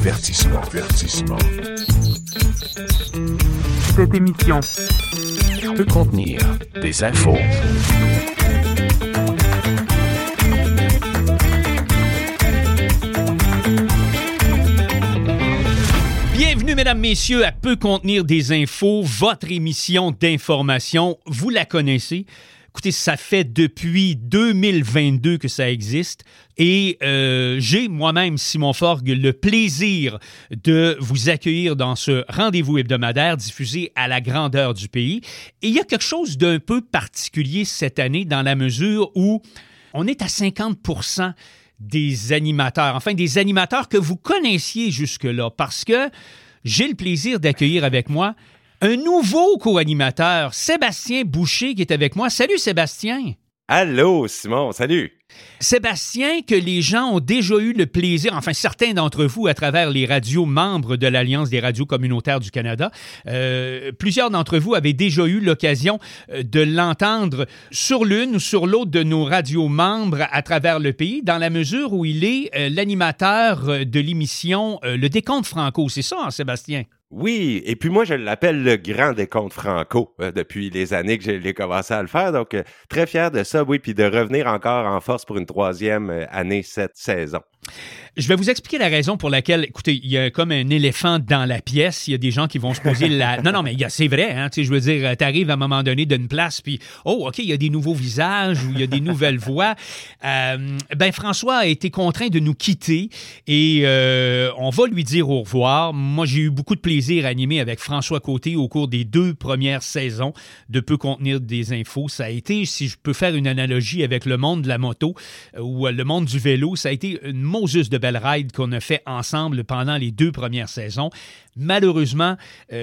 Cette émission peut contenir des infos. Bienvenue, mesdames, messieurs, à Peut contenir des infos, votre émission d'information. Vous la connaissez. Écoutez, ça fait depuis 2022 que ça existe et j'ai moi-même, Simon Forgue, le plaisir de vous accueillir dans ce rendez-vous hebdomadaire diffusé à la grandeur du pays. Et il y a quelque chose d'un peu particulier cette année dans la mesure où on est à 50% des animateurs, enfin des animateurs que vous connaissiez jusque-là, parce que j'ai le plaisir d'accueillir avec moi un nouveau co-animateur, Sébastien Boucher, qui est avec moi. Salut Sébastien! Allô Simon, salut! Sébastien, que les gens ont déjà eu le plaisir, enfin certains d'entre vous à travers les radios membres de l'Alliance des radios communautaires du Canada, plusieurs d'entre vous avaient déjà eu l'occasion de l'entendre sur l'une ou sur l'autre de nos radios membres à travers le pays, dans la mesure où il est l'animateur de l'émission Le Décompte Franco. C'est ça, hein, Sébastien? Oui, et puis moi, je l'appelle le grand décompte franco depuis les années que j'ai commencé à le faire. Donc, très fier de ça, oui, puis de revenir encore en force pour une troisième année cette saison. Je vais vous expliquer la raison pour laquelle, écoutez, il y a comme un éléphant dans la pièce. Il y a des gens qui vont se poser la... Non, mais c'est vrai, hein, tu sais, je veux dire, t'arrives à un moment donné d'une place, puis, oh, OK, il y a des nouveaux visages ou il y a des nouvelles voix. François a été contraint de nous quitter et on va lui dire au revoir. Moi, j'ai eu beaucoup de plaisir à animer avec François Côté au cours des 2 premières saisons de Peut contenir des infos. Ça a été, si je peux faire une analogie avec le monde de la moto ou le monde du vélo, ça a été une Moses de belle ride qu'on a fait ensemble pendant les 2 premières saisons. Malheureusement,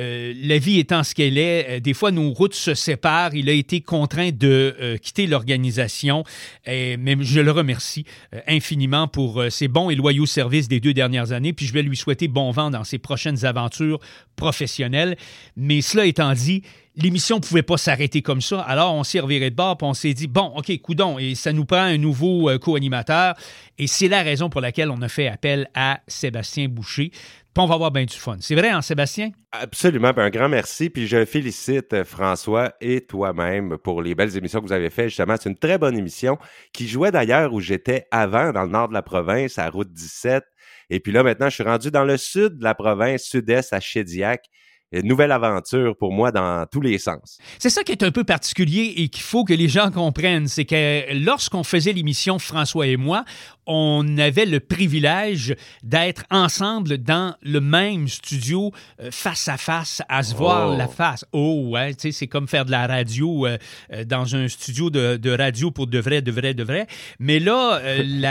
la vie étant ce qu'elle est, des fois nos routes se séparent. Il a été contraint de quitter l'organisation, mais je le remercie infiniment pour ses bons et loyaux services des 2 dernières années, puis je vais lui souhaiter bon vent dans ses prochaines aventures professionnelles. Mais cela étant dit, l'émission ne pouvait pas s'arrêter comme ça. Alors, on s'est reviré de bord et on s'est dit, bon, OK, coudonc, et ça nous prend un nouveau co-animateur. Et c'est la raison pour laquelle on a fait appel à Sébastien Boucher. Puis on va avoir bien du fun. C'est vrai, hein, Sébastien? Absolument. Un grand merci. Puis je félicite François et toi-même pour les belles émissions que vous avez faites. Justement, c'est une très bonne émission qui jouait d'ailleurs où j'étais avant, dans le nord de la province, à Route 17. Et puis là, maintenant, je suis rendu dans le sud de la province, sud-est, à Shediac. Une nouvelle aventure pour moi dans tous les sens. C'est ça qui est un peu particulier et qu'il faut que les gens comprennent. C'est que lorsqu'on faisait l'émission, François et moi, on avait le privilège d'être ensemble dans le même studio, face à face, à se voir la face. Oh, ouais, tu sais, c'est comme faire de la radio dans un studio de radio pour de vrai. Mais là,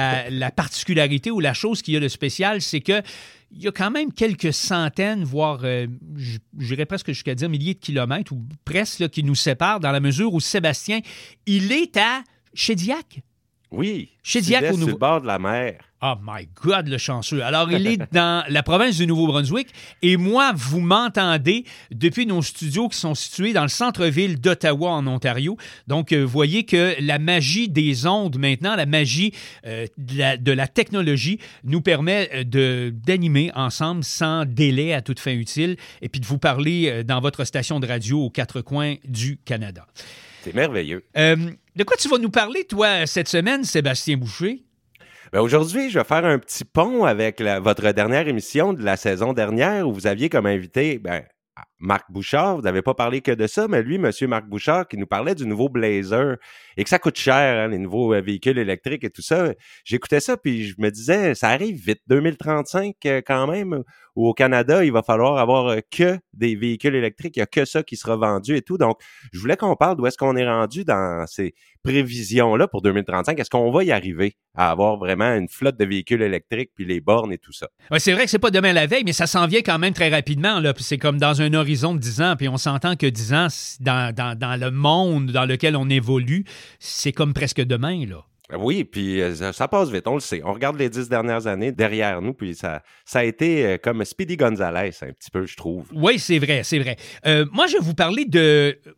la particularité ou la chose qui a de spécial, c'est que il y a quand même quelques centaines, voire, j'irais presque jusqu'à dire milliers de kilomètres, ou presque, là, qui nous séparent, dans la mesure où Sébastien, il est à Shediac. Oui, Shediac, sur le bord de la mer. Oh my God, le chanceux. Alors, il est dans la province du Nouveau-Brunswick et moi, vous m'entendez depuis nos studios qui sont situés dans le centre-ville d'Ottawa, en Ontario. Donc, vous voyez que la magie des ondes maintenant, la magie de la technologie nous permet d'animer ensemble sans délai à toute fin utile et puis de vous parler dans votre station de radio aux 4 coins du Canada. C'est merveilleux. De quoi tu vas nous parler, toi, cette semaine, Sébastien Boucher? Ben aujourd'hui, je vais faire un petit pont avec votre dernière émission de la saison dernière où vous aviez comme invité Marc Bouchard. Vous n'avez pas parlé que de ça, mais lui, M. Marc Bouchard, qui nous parlait du nouveau Blazer et que ça coûte cher, hein, les nouveaux véhicules électriques et tout ça. J'écoutais ça puis je me disais, ça arrive vite, 2035 quand même, où au Canada, il va falloir avoir que des véhicules électriques. Il n'y a que ça qui sera vendu et tout. Donc, je voulais qu'on parle d'où est-ce qu'on est rendu dans ces prévisions-là pour 2035. Est-ce qu'on va y arriver à avoir vraiment une flotte de véhicules électriques puis les bornes et tout ça? Ouais, c'est vrai que c'est pas demain la veille, mais ça s'en vient quand même très rapidement, là. Puis c'est comme dans un horizon de 10 ans, puis on s'entend que 10 ans, dans le monde dans lequel on évolue, c'est comme presque demain, là. Oui, puis ça passe vite, on le sait. On regarde les 10 dernières années derrière nous, puis ça a été comme Speedy Gonzales, un petit peu, je trouve. Oui, c'est vrai, c'est vrai. Moi, je vais vous parler de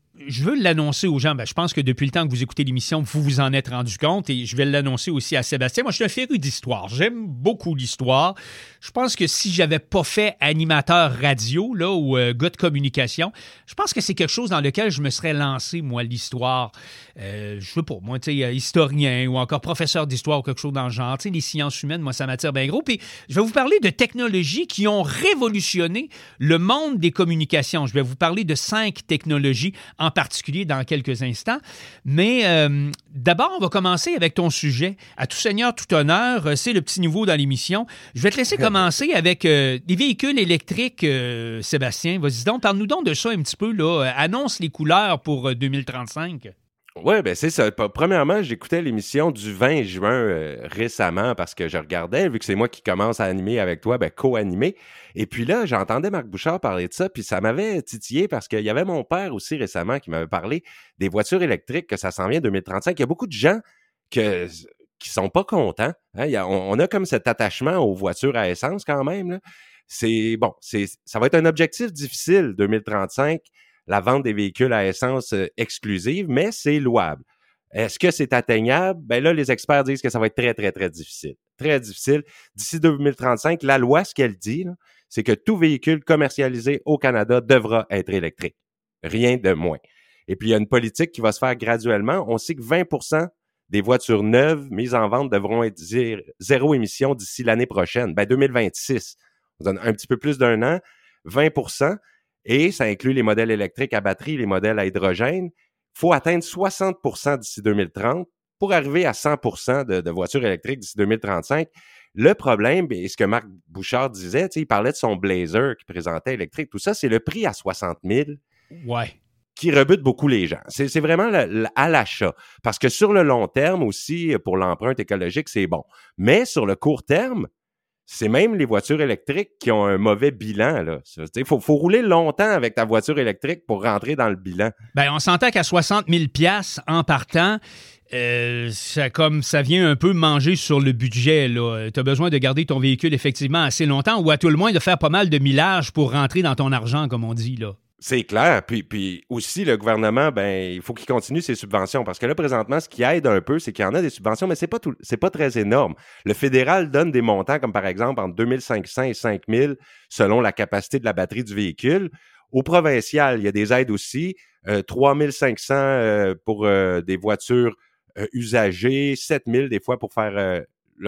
je veux l'annoncer aux gens. Je pense que depuis le temps que vous écoutez l'émission, vous vous en êtes rendu compte et je vais l'annoncer aussi à Sébastien. Moi, je suis un féru d'histoire. J'aime beaucoup l'histoire. Je pense que si j'avais pas fait animateur radio là, ou gars de communication, je pense que c'est quelque chose dans lequel je me serais lancé, moi, l'histoire. Je sais pas, moi, tu sais, historien ou encore professeur d'histoire ou quelque chose dans le genre. Tu sais, les sciences humaines, moi, ça m'attire bien gros. Puis, je vais vous parler de technologies qui ont révolutionné le monde des communications. Je vais vous parler de 5 technologies en particulier dans quelques instants. Mais d'abord, on va commencer avec ton sujet. À tout seigneur, tout honneur, c'est le petit nouveau dans l'émission. Je vais te laisser commencer avec des véhicules électriques, Sébastien. Vas-y donc, parle-nous donc de ça un petit peu. Là. Annonce les couleurs pour 2035. Oui, ben c'est ça. Premièrement, j'écoutais l'émission du 20 juin récemment parce que je regardais, vu que c'est moi qui commence à animer avec toi, co-animer. Et puis là, j'entendais Marc Bouchard parler de ça, puis ça m'avait titillé parce qu'il y avait mon père aussi récemment qui m'avait parlé des voitures électriques, que ça s'en vient 2035. Il y a beaucoup de gens qui sont pas contents. Hein? On a comme cet attachement aux voitures à essence quand même. Là. Ça va être un objectif difficile, 2035. La vente des véhicules à essence exclusive, mais c'est louable. Est-ce que c'est atteignable? Ben là, les experts disent que ça va être très, très, très difficile. Très difficile. D'ici 2035, la loi, ce qu'elle dit, là, c'est que tout véhicule commercialisé au Canada devra être électrique. Rien de moins. Et puis, il y a une politique qui va se faire graduellement. On sait que 20% des voitures neuves mises en vente devront être zéro émission d'ici l'année prochaine. 2026. On donne un petit peu plus d'un an. 20%. Et ça inclut les modèles électriques à batterie, les modèles à hydrogène. Il faut atteindre 60% d'ici 2030 pour arriver à 100% de voitures électriques d'ici 2035. Le problème, et ce que Marc Bouchard disait, il parlait de son Blazer qui présentait électrique, tout ça, c'est le prix à 60 000 qui rebute beaucoup les gens. C'est vraiment à l'achat. Parce que sur le long terme aussi, pour l'empreinte écologique, c'est bon. Mais sur le court terme, c'est même les voitures électriques qui ont un mauvais bilan. Il faut rouler longtemps avec ta voiture électrique pour rentrer dans le bilan. On s'entend qu'à 60 000 $ en partant, ça vient un peu manger sur le budget. Tu as besoin de garder ton véhicule effectivement assez longtemps ou à tout le moins de faire pas mal de millage pour rentrer dans ton argent, comme on dit. Là. C'est clair. Puis aussi, le gouvernement, il faut qu'il continue ses subventions. Parce que là, présentement, ce qui aide un peu, c'est qu'il y en a des subventions, mais c'est pas très énorme. Le fédéral donne des montants comme, par exemple, entre 2500 et 5000 selon la capacité de la batterie du véhicule. Au provincial, il y a des aides aussi. 3500 pour des voitures usagées, 7000 des fois pour faire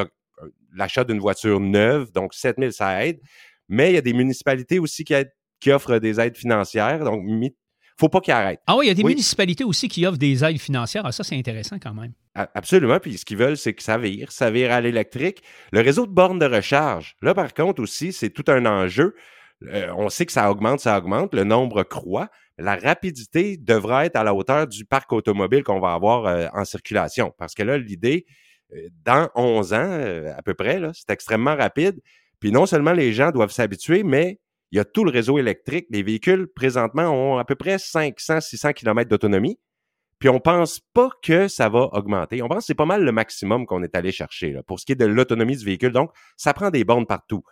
l'achat d'une voiture neuve. Donc, 7000, ça aide. Mais il y a des municipalités aussi qui offrent des aides financières. Donc, faut pas qu'ils arrêtent. Ah oui, il y a des municipalités aussi qui offrent des aides financières. Ah, ça, c'est intéressant quand même. Absolument. Puis ce qu'ils veulent, c'est que ça vire à l'électrique. Le réseau de bornes de recharge, là, par contre, aussi, c'est tout un enjeu. On sait que ça augmente, le nombre croît. La rapidité devra être à la hauteur du parc automobile qu'on va avoir en circulation. Parce que là, l'idée, dans 11 ans, à peu près, là, c'est extrêmement rapide. Puis non seulement les gens doivent s'habituer, mais il y a tout le réseau électrique. Les véhicules, présentement, ont à peu près 500-600 km d'autonomie. Puis on pense pas que ça va augmenter. On pense que c'est pas mal le maximum qu'on est allé chercher là, pour ce qui est de l'autonomie du véhicule. Donc, ça prend des bornes partout.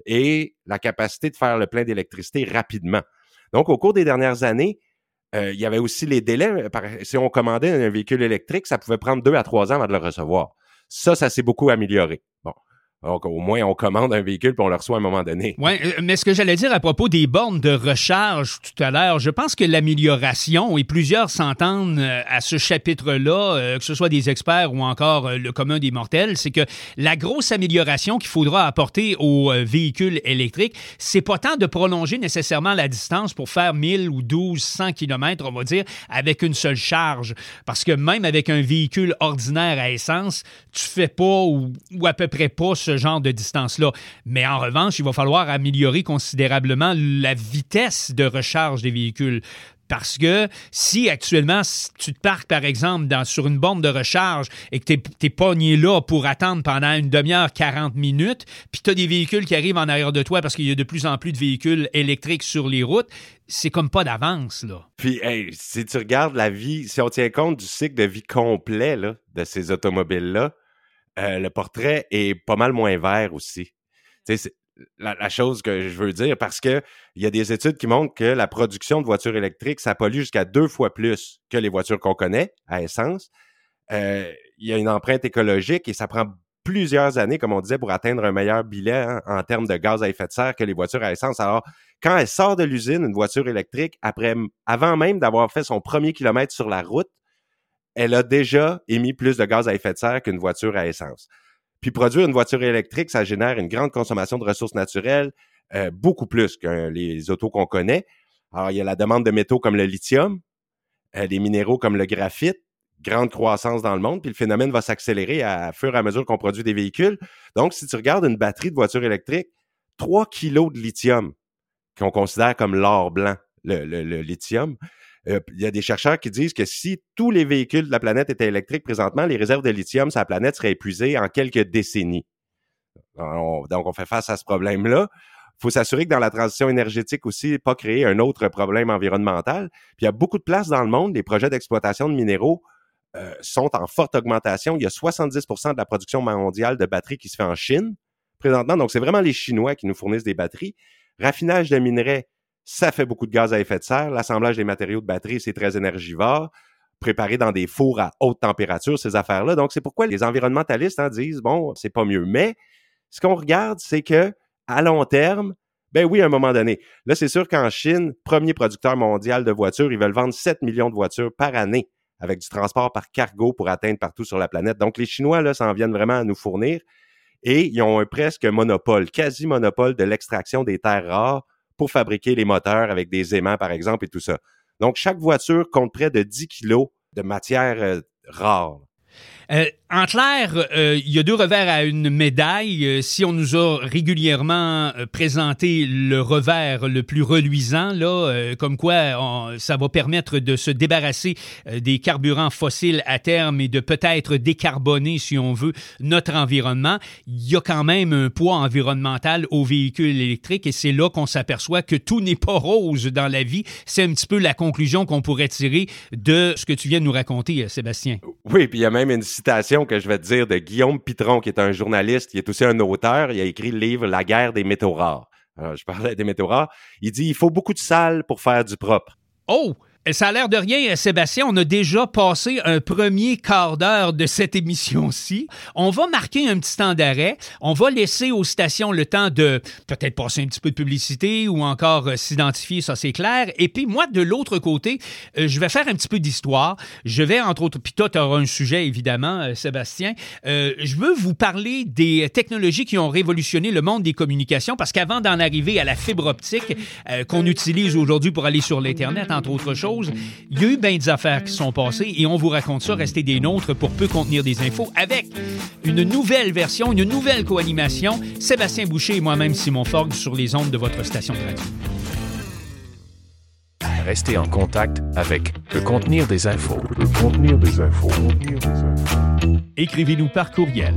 Et la capacité de faire le plein d'électricité rapidement. Donc, au cours des dernières années, il y avait aussi les délais. Si on commandait un véhicule électrique, ça pouvait prendre 2 à 3 ans avant de le recevoir. Ça s'est beaucoup amélioré. Bon. Donc, au moins, on commande un véhicule puis on le reçoit à un moment donné. Oui, mais ce que j'allais dire à propos des bornes de recharge tout à l'heure, je pense que l'amélioration, et plusieurs s'entendent à ce chapitre-là, que ce soit des experts ou encore le commun des mortels, c'est que la grosse amélioration qu'il faudra apporter aux véhicules électriques, c'est pas tant de prolonger nécessairement la distance pour faire 1000 ou 1200 km, on va dire, avec une seule charge. Parce que même avec un véhicule ordinaire à essence, tu fais pas ou à peu près pas ce genre de distance-là. Mais en revanche, il va falloir améliorer considérablement la vitesse de recharge des véhicules. Parce que si actuellement, si tu te parques, par exemple, sur une borne de recharge et que t'es pogné là pour attendre pendant une demi-heure, 40 minutes, puis tu as des véhicules qui arrivent en arrière de toi parce qu'il y a de plus en plus de véhicules électriques sur les routes, c'est comme pas d'avance, là. Puis, si tu regardes la vie, si on tient compte du cycle de vie complet là, de ces automobiles-là, le portrait est pas mal moins vert aussi. Tu sais, la chose que je veux dire, parce que il y a des études qui montrent que la production de voitures électriques, ça pollue jusqu'à 2 fois plus que les voitures qu'on connaît à essence. Il y a une empreinte écologique et ça prend plusieurs années, comme on disait, pour atteindre un meilleur bilan en termes de gaz à effet de serre que les voitures à essence. Alors, quand elle sort de l'usine, une voiture électrique, avant même d'avoir fait son premier kilomètre sur la route, elle a déjà émis plus de gaz à effet de serre qu'une voiture à essence. Puis produire une voiture électrique, ça génère une grande consommation de ressources naturelles, beaucoup plus que les autos qu'on connaît. Alors, il y a la demande de métaux comme le lithium, les minéraux comme le graphite, grande croissance dans le monde, puis le phénomène va s'accélérer à fur et à mesure qu'on produit des véhicules. Donc, si tu regardes une batterie de voiture électrique, 3 kilos de lithium, qu'on considère comme l'or blanc, le lithium, il y a des chercheurs qui disent que si tous les véhicules de la planète étaient électriques présentement, les réserves de lithium sur la planète seraient épuisées en quelques décennies. Donc, on fait face à ce problème-là. Il faut s'assurer que dans la transition énergétique aussi, pas créer un autre problème environnemental. Puis il y a beaucoup de places dans le monde, les projets d'exploitation de minéraux sont en forte augmentation. Il y a 70% de la production mondiale de batteries qui se fait en Chine présentement. Donc, c'est vraiment les Chinois qui nous fournissent des batteries. Raffinage de minerais, ça fait beaucoup de gaz à effet de serre. L'assemblage des matériaux de batterie, c'est très énergivore. Préparé dans des fours à haute température, ces affaires-là. Donc, c'est pourquoi les environnementalistes disent, bon, c'est pas mieux. Mais ce qu'on regarde, c'est que à long terme, ben oui, à un moment donné. Là, c'est sûr qu'en Chine, premier producteur mondial de voitures, ils veulent vendre 7 millions de voitures par année avec du transport par cargo pour atteindre partout sur la planète. Donc, les Chinois, là, s'en viennent vraiment à nous fournir. Et ils ont un presque monopole, quasi-monopole de l'extraction des terres rares pour fabriquer les moteurs avec des aimants, par exemple, et tout ça. Donc, chaque voiture compte près de 10 kilos de matière rare. En clair, il y a deux revers à une médaille. Si on nous a régulièrement présenté le revers le plus reluisant, là, comme quoi ça va permettre de se débarrasser des carburants fossiles à terme et de peut-être décarboner, si on veut, notre environnement, il y a quand même un poids environnemental aux véhicules électriques et c'est là qu'on s'aperçoit que tout n'est pas rose dans la vie. C'est un petit peu la conclusion qu'on pourrait tirer de ce que tu viens de nous raconter, Sébastien. Oui, puis il y a même une citation que je vais te dire de Guillaume Pitron, qui est un journaliste, qui est aussi un auteur. Il a écrit le livre « La guerre des métaux rares ». Alors, je parlais des métaux rares. Il dit « Il faut beaucoup de sale pour faire du propre ». Oh! Ça a l'air de rien, Sébastien. On a déjà passé un premier quart d'heure de cette émission-ci. On va marquer un petit temps d'arrêt. On va laisser aux stations le temps de peut-être passer un petit peu de publicité ou encore s'identifier, ça c'est clair. Et puis moi, de l'autre côté, je vais faire un petit peu d'histoire. Je vais, entre autres, puis toi, tu auras un sujet, évidemment, Sébastien. Je veux vous parler des technologies qui ont révolutionné le monde des communications parce qu'avant d'en arriver à la fibre optique qu'on utilise aujourd'hui pour aller sur l'Internet, entre autres choses, il y a eu bien des affaires qui sont passées et on vous raconte ça. Restez des nôtres pour Peu contenir des infos avec une nouvelle version, une nouvelle co-animation. Sébastien Boucher et moi-même Simon Forgue sur les ondes de votre station de radio. Restez en contact avec Peut contenir des infos. Peut contenir des infos. Écrivez-nous par courriel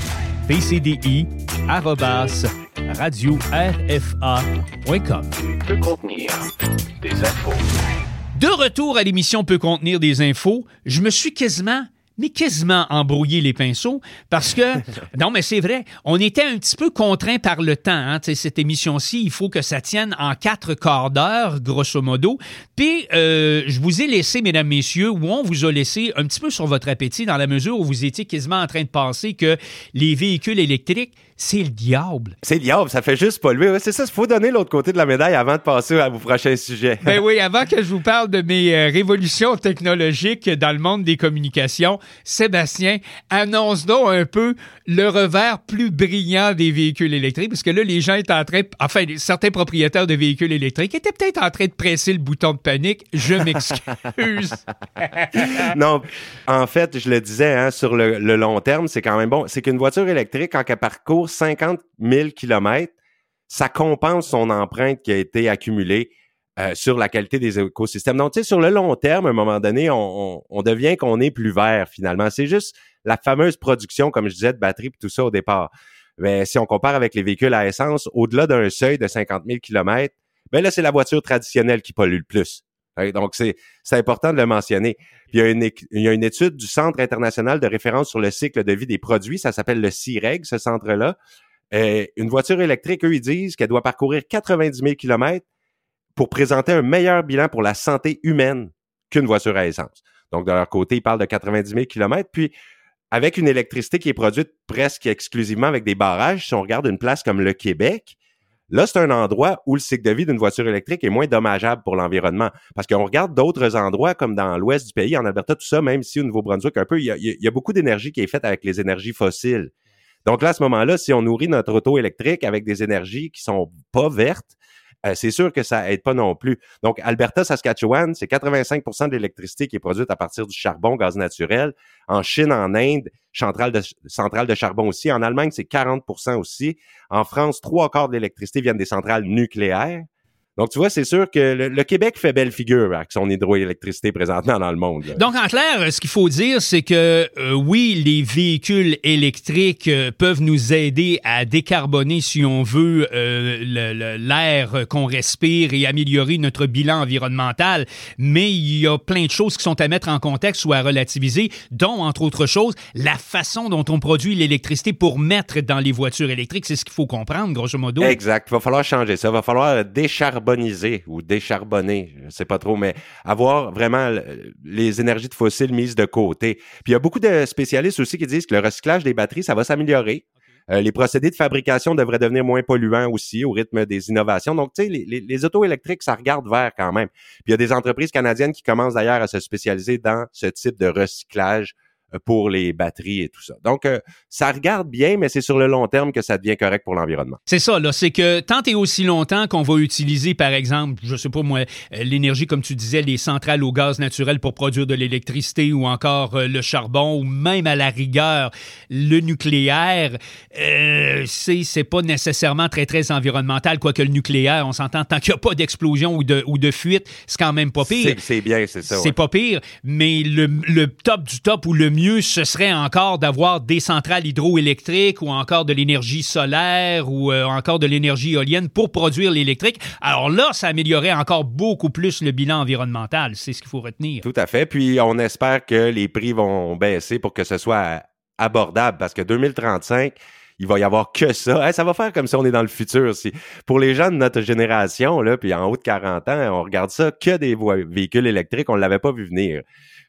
pcdi@radio-rfa.com. Peut contenir des infos. De retour à l'émission Peut contenir des infos, je me suis quasiment embrouillé les pinceaux parce que, non mais c'est vrai, on était un petit peu contraint par le temps. Hein, cette émission-ci, il faut que ça tienne en 4 quarts d'heure, grosso modo. Puis, je vous ai laissé, mesdames, messieurs, ou on vous a laissé un petit peu sur votre appétit dans la mesure où vous étiez quasiment en train de penser que les véhicules électriques, c'est le diable. C'est le diable, ça fait juste polluer. Ouais, c'est ça, il faut donner l'autre côté de la médaille avant de passer à vos prochains sujets. Ben oui, avant que je vous parle de mes révolutions technologiques dans le monde des communications, Sébastien, annonce donc un peu le revers plus brillant des véhicules électriques, parce que là, les gens étaient en train, enfin, certains propriétaires de véhicules électriques étaient peut-être en train de presser le bouton de panique. Je m'excuse. Non, en fait, je le disais, sur le long terme, c'est quand même bon. C'est qu'une voiture électrique, quand elle parcourt 50 000 km, ça compense son empreinte qui a été accumulée sur la qualité des écosystèmes. Donc, tu sais, sur le long terme, à un moment donné, on devient qu'on est plus vert, finalement. C'est juste la fameuse production, comme je disais, de batterie et tout ça au départ. Mais si on compare avec les véhicules à essence, au-delà d'un seuil de 50 000 km, ben là, c'est la voiture traditionnelle qui pollue le plus. Donc, c'est important de le mentionner. Puis, il y a une étude du Centre international de référence sur le cycle de vie des produits, ça s'appelle le CIREG, ce centre-là, Une voiture électrique, eux, ils disent qu'elle doit parcourir 90 000 km pour présenter un meilleur bilan pour la santé humaine qu'une voiture à essence. Donc, de leur côté, ils parlent de 90 000 km. Puis, avec une électricité qui est produite presque exclusivement avec des barrages, si on regarde une place comme le Québec, là, c'est un endroit où le cycle de vie d'une voiture électrique est moins dommageable pour l'environnement. Parce qu'on regarde d'autres endroits, comme dans l'ouest du pays, en Alberta, tout ça, même si au Nouveau-Brunswick, un peu, il y a beaucoup d'énergie qui est faite avec les énergies fossiles. Donc là, à ce moment-là, si on nourrit notre auto électrique avec des énergies qui sont pas vertes, c'est sûr que ça aide pas non plus. Donc, Alberta, Saskatchewan, c'est 85% de l'électricité qui est produite à partir du charbon, gaz naturel. En Chine, en Inde, centrale de charbon aussi. En Allemagne, c'est 40% aussi. En France, 3/4 de l'électricité viennent des centrales nucléaires. Donc, tu vois, c'est sûr que le Québec fait belle figure avec son hydroélectricité présentement dans le monde. Là. Donc, en clair, ce qu'il faut dire, c'est que oui, les véhicules électriques peuvent nous aider à décarboner, si on veut, l'air qu'on respire et améliorer notre bilan environnemental, mais il y a plein de choses qui sont à mettre en contexte ou à relativiser, dont, entre autres choses, la façon dont on produit l'électricité pour mettre dans les voitures électriques. C'est ce qu'il faut comprendre, grosso modo. Exact. Il va falloir changer ça. Il va falloir décharboniser ou décharbonner, je ne sais pas trop, mais avoir vraiment les énergies de fossiles mises de côté. Puis il y a beaucoup de spécialistes aussi qui disent que le recyclage des batteries, ça va s'améliorer. Les procédés de fabrication devraient devenir moins polluants aussi au rythme des innovations. Donc, tu sais, les autos électriques, ça regarde vers quand même. Puis il y a des entreprises canadiennes qui commencent d'ailleurs à se spécialiser dans ce type de recyclage pour les batteries et tout ça. Donc, ça regarde bien, mais c'est sur le long terme que ça devient correct pour l'environnement. C'est ça, là. C'est que tant et aussi longtemps qu'on va utiliser, par exemple, je sais pas moi, l'énergie, comme tu disais, les centrales au gaz naturel pour produire de l'électricité ou encore le charbon ou même à la rigueur le nucléaire, c'est pas nécessairement très, très environnemental. Quoique le nucléaire, on s'entend, tant qu'il n'y a pas d'explosion ou de fuite, c'est quand même pas pire. C'est bien, c'est ça. C'est pas pire, mais le top du top ou le mieux, ce serait encore d'avoir des centrales hydroélectriques ou encore de l'énergie solaire ou encore de l'énergie éolienne pour produire l'électrique. Alors là, ça améliorerait encore beaucoup plus le bilan environnemental. C'est ce qu'il faut retenir. Tout à fait. Puis on espère que les prix vont baisser pour que ce soit abordable parce que 2035, il va y avoir que ça. Hey, ça va faire comme si on est dans le futur. Pour les gens de notre génération, là, puis en haut de 40 ans, on regarde ça que des véhicules électriques. On ne l'avait pas vu venir.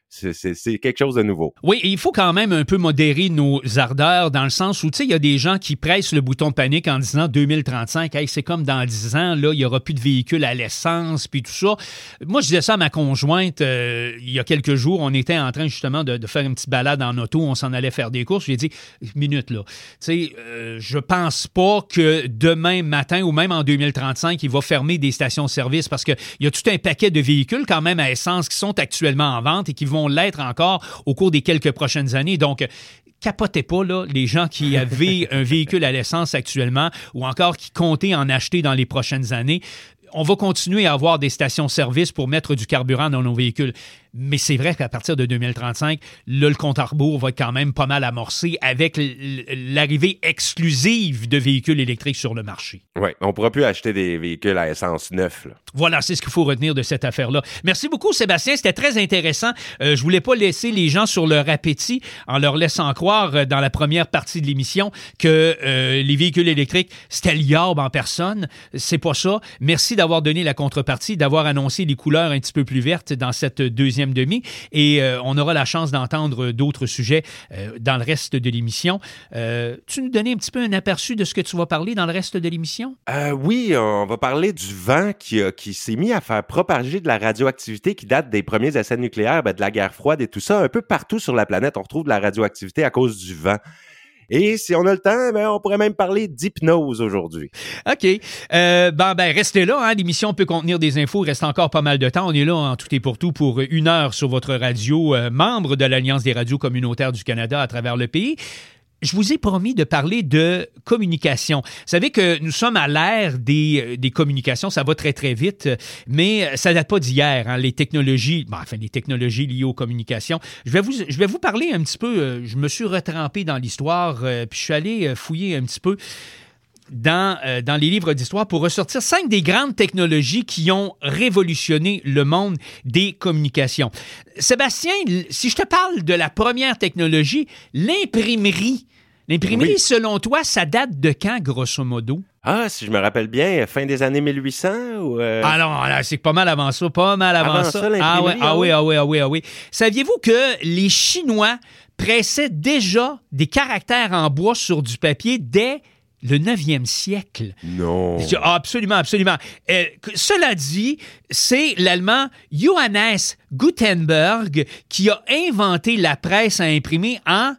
C'est quelque chose de nouveau. Oui, et il faut quand même un peu modérer nos ardeurs dans le sens où, tu sais, il y a des gens qui pressent le bouton de panique en disant 2035, hey, c'est comme dans 10 ans, là, il n'y aura plus de véhicules à l'essence, puis tout ça. Moi, je disais ça à ma conjointe il y a quelques jours. On était en train justement de faire une petite balade en auto. On s'en allait faire des courses. J'ai dit, minute là, tu sais, je pense pas que demain matin ou même en 2035, il va fermer des stations-service parce qu'il y a tout un paquet de véhicules quand même à essence qui sont actuellement en vente et qui vont l'être encore au cours des quelques prochaines années. Donc, capotez pas, là, les gens qui avaient un véhicule à l'essence actuellement ou encore qui comptaient en acheter dans les prochaines années. On va continuer à avoir des stations-service pour mettre du carburant dans nos véhicules. Mais c'est vrai qu'à partir de 2035, là, le compte à rebours va être quand même pas mal amorcé avec l'arrivée exclusive de véhicules électriques sur le marché. Oui, on ne pourra plus acheter des véhicules à essence neufs. Là. Voilà, c'est ce qu'il faut retenir de cette affaire-là. Merci beaucoup, Sébastien. C'était très intéressant. Je voulais pas laisser les gens sur leur appétit en leur laissant croire dans la première partie de l'émission que les véhicules électriques, c'était l'IARB en personne. C'est pas ça. Merci d'avoir donné la contrepartie, d'avoir annoncé les couleurs un petit peu plus vertes dans cette deuxième demi. Et on aura la chance d'entendre d'autres sujets dans le reste de l'émission. Tu nous donnais un petit peu un aperçu de ce que tu vas parler dans le reste de l'émission? Oui, on va parler du vent qui s'est mis à faire propager de la radioactivité qui date des premiers essais nucléaires, de la guerre froide et tout ça. Un peu partout sur la planète, on retrouve de la radioactivité à cause du vent. Et si on a le temps, on pourrait même parler d'hypnose aujourd'hui. OK. Restez là. Hein. L'émission peut contenir des infos. Il reste encore pas mal de temps. On est là en tout et pour tout pour 1 heure sur votre radio, membre de l'Alliance des radios communautaires du Canada à travers le pays. Je vous ai promis de parler de communication. Vous savez que nous sommes à l'ère des communications. Ça va très, très vite, mais ça date pas d'hier. Hein. Les technologies liées aux communications. Je vais vous parler un petit peu. Je me suis retrempé dans l'histoire, puis je suis allé fouiller un petit peu dans les livres d'histoire pour ressortir 5 des grandes technologies qui ont révolutionné le monde des communications. Sébastien, si je te parle de la première technologie, l'imprimerie, L'imprimerie, Oui. selon toi, ça date de quand, grosso modo? Ah, si je me rappelle bien, fin des années 1800 ou... Ah non, là, c'est pas mal avant ça, Avant ça, l'imprimerie, oui. Saviez-vous que les Chinois pressaient déjà des caractères en bois sur du papier dès le 9e siècle? Non. Ah, absolument, absolument. Cela dit, c'est l'Allemand Johannes Gutenberg qui a inventé la presse à imprimer en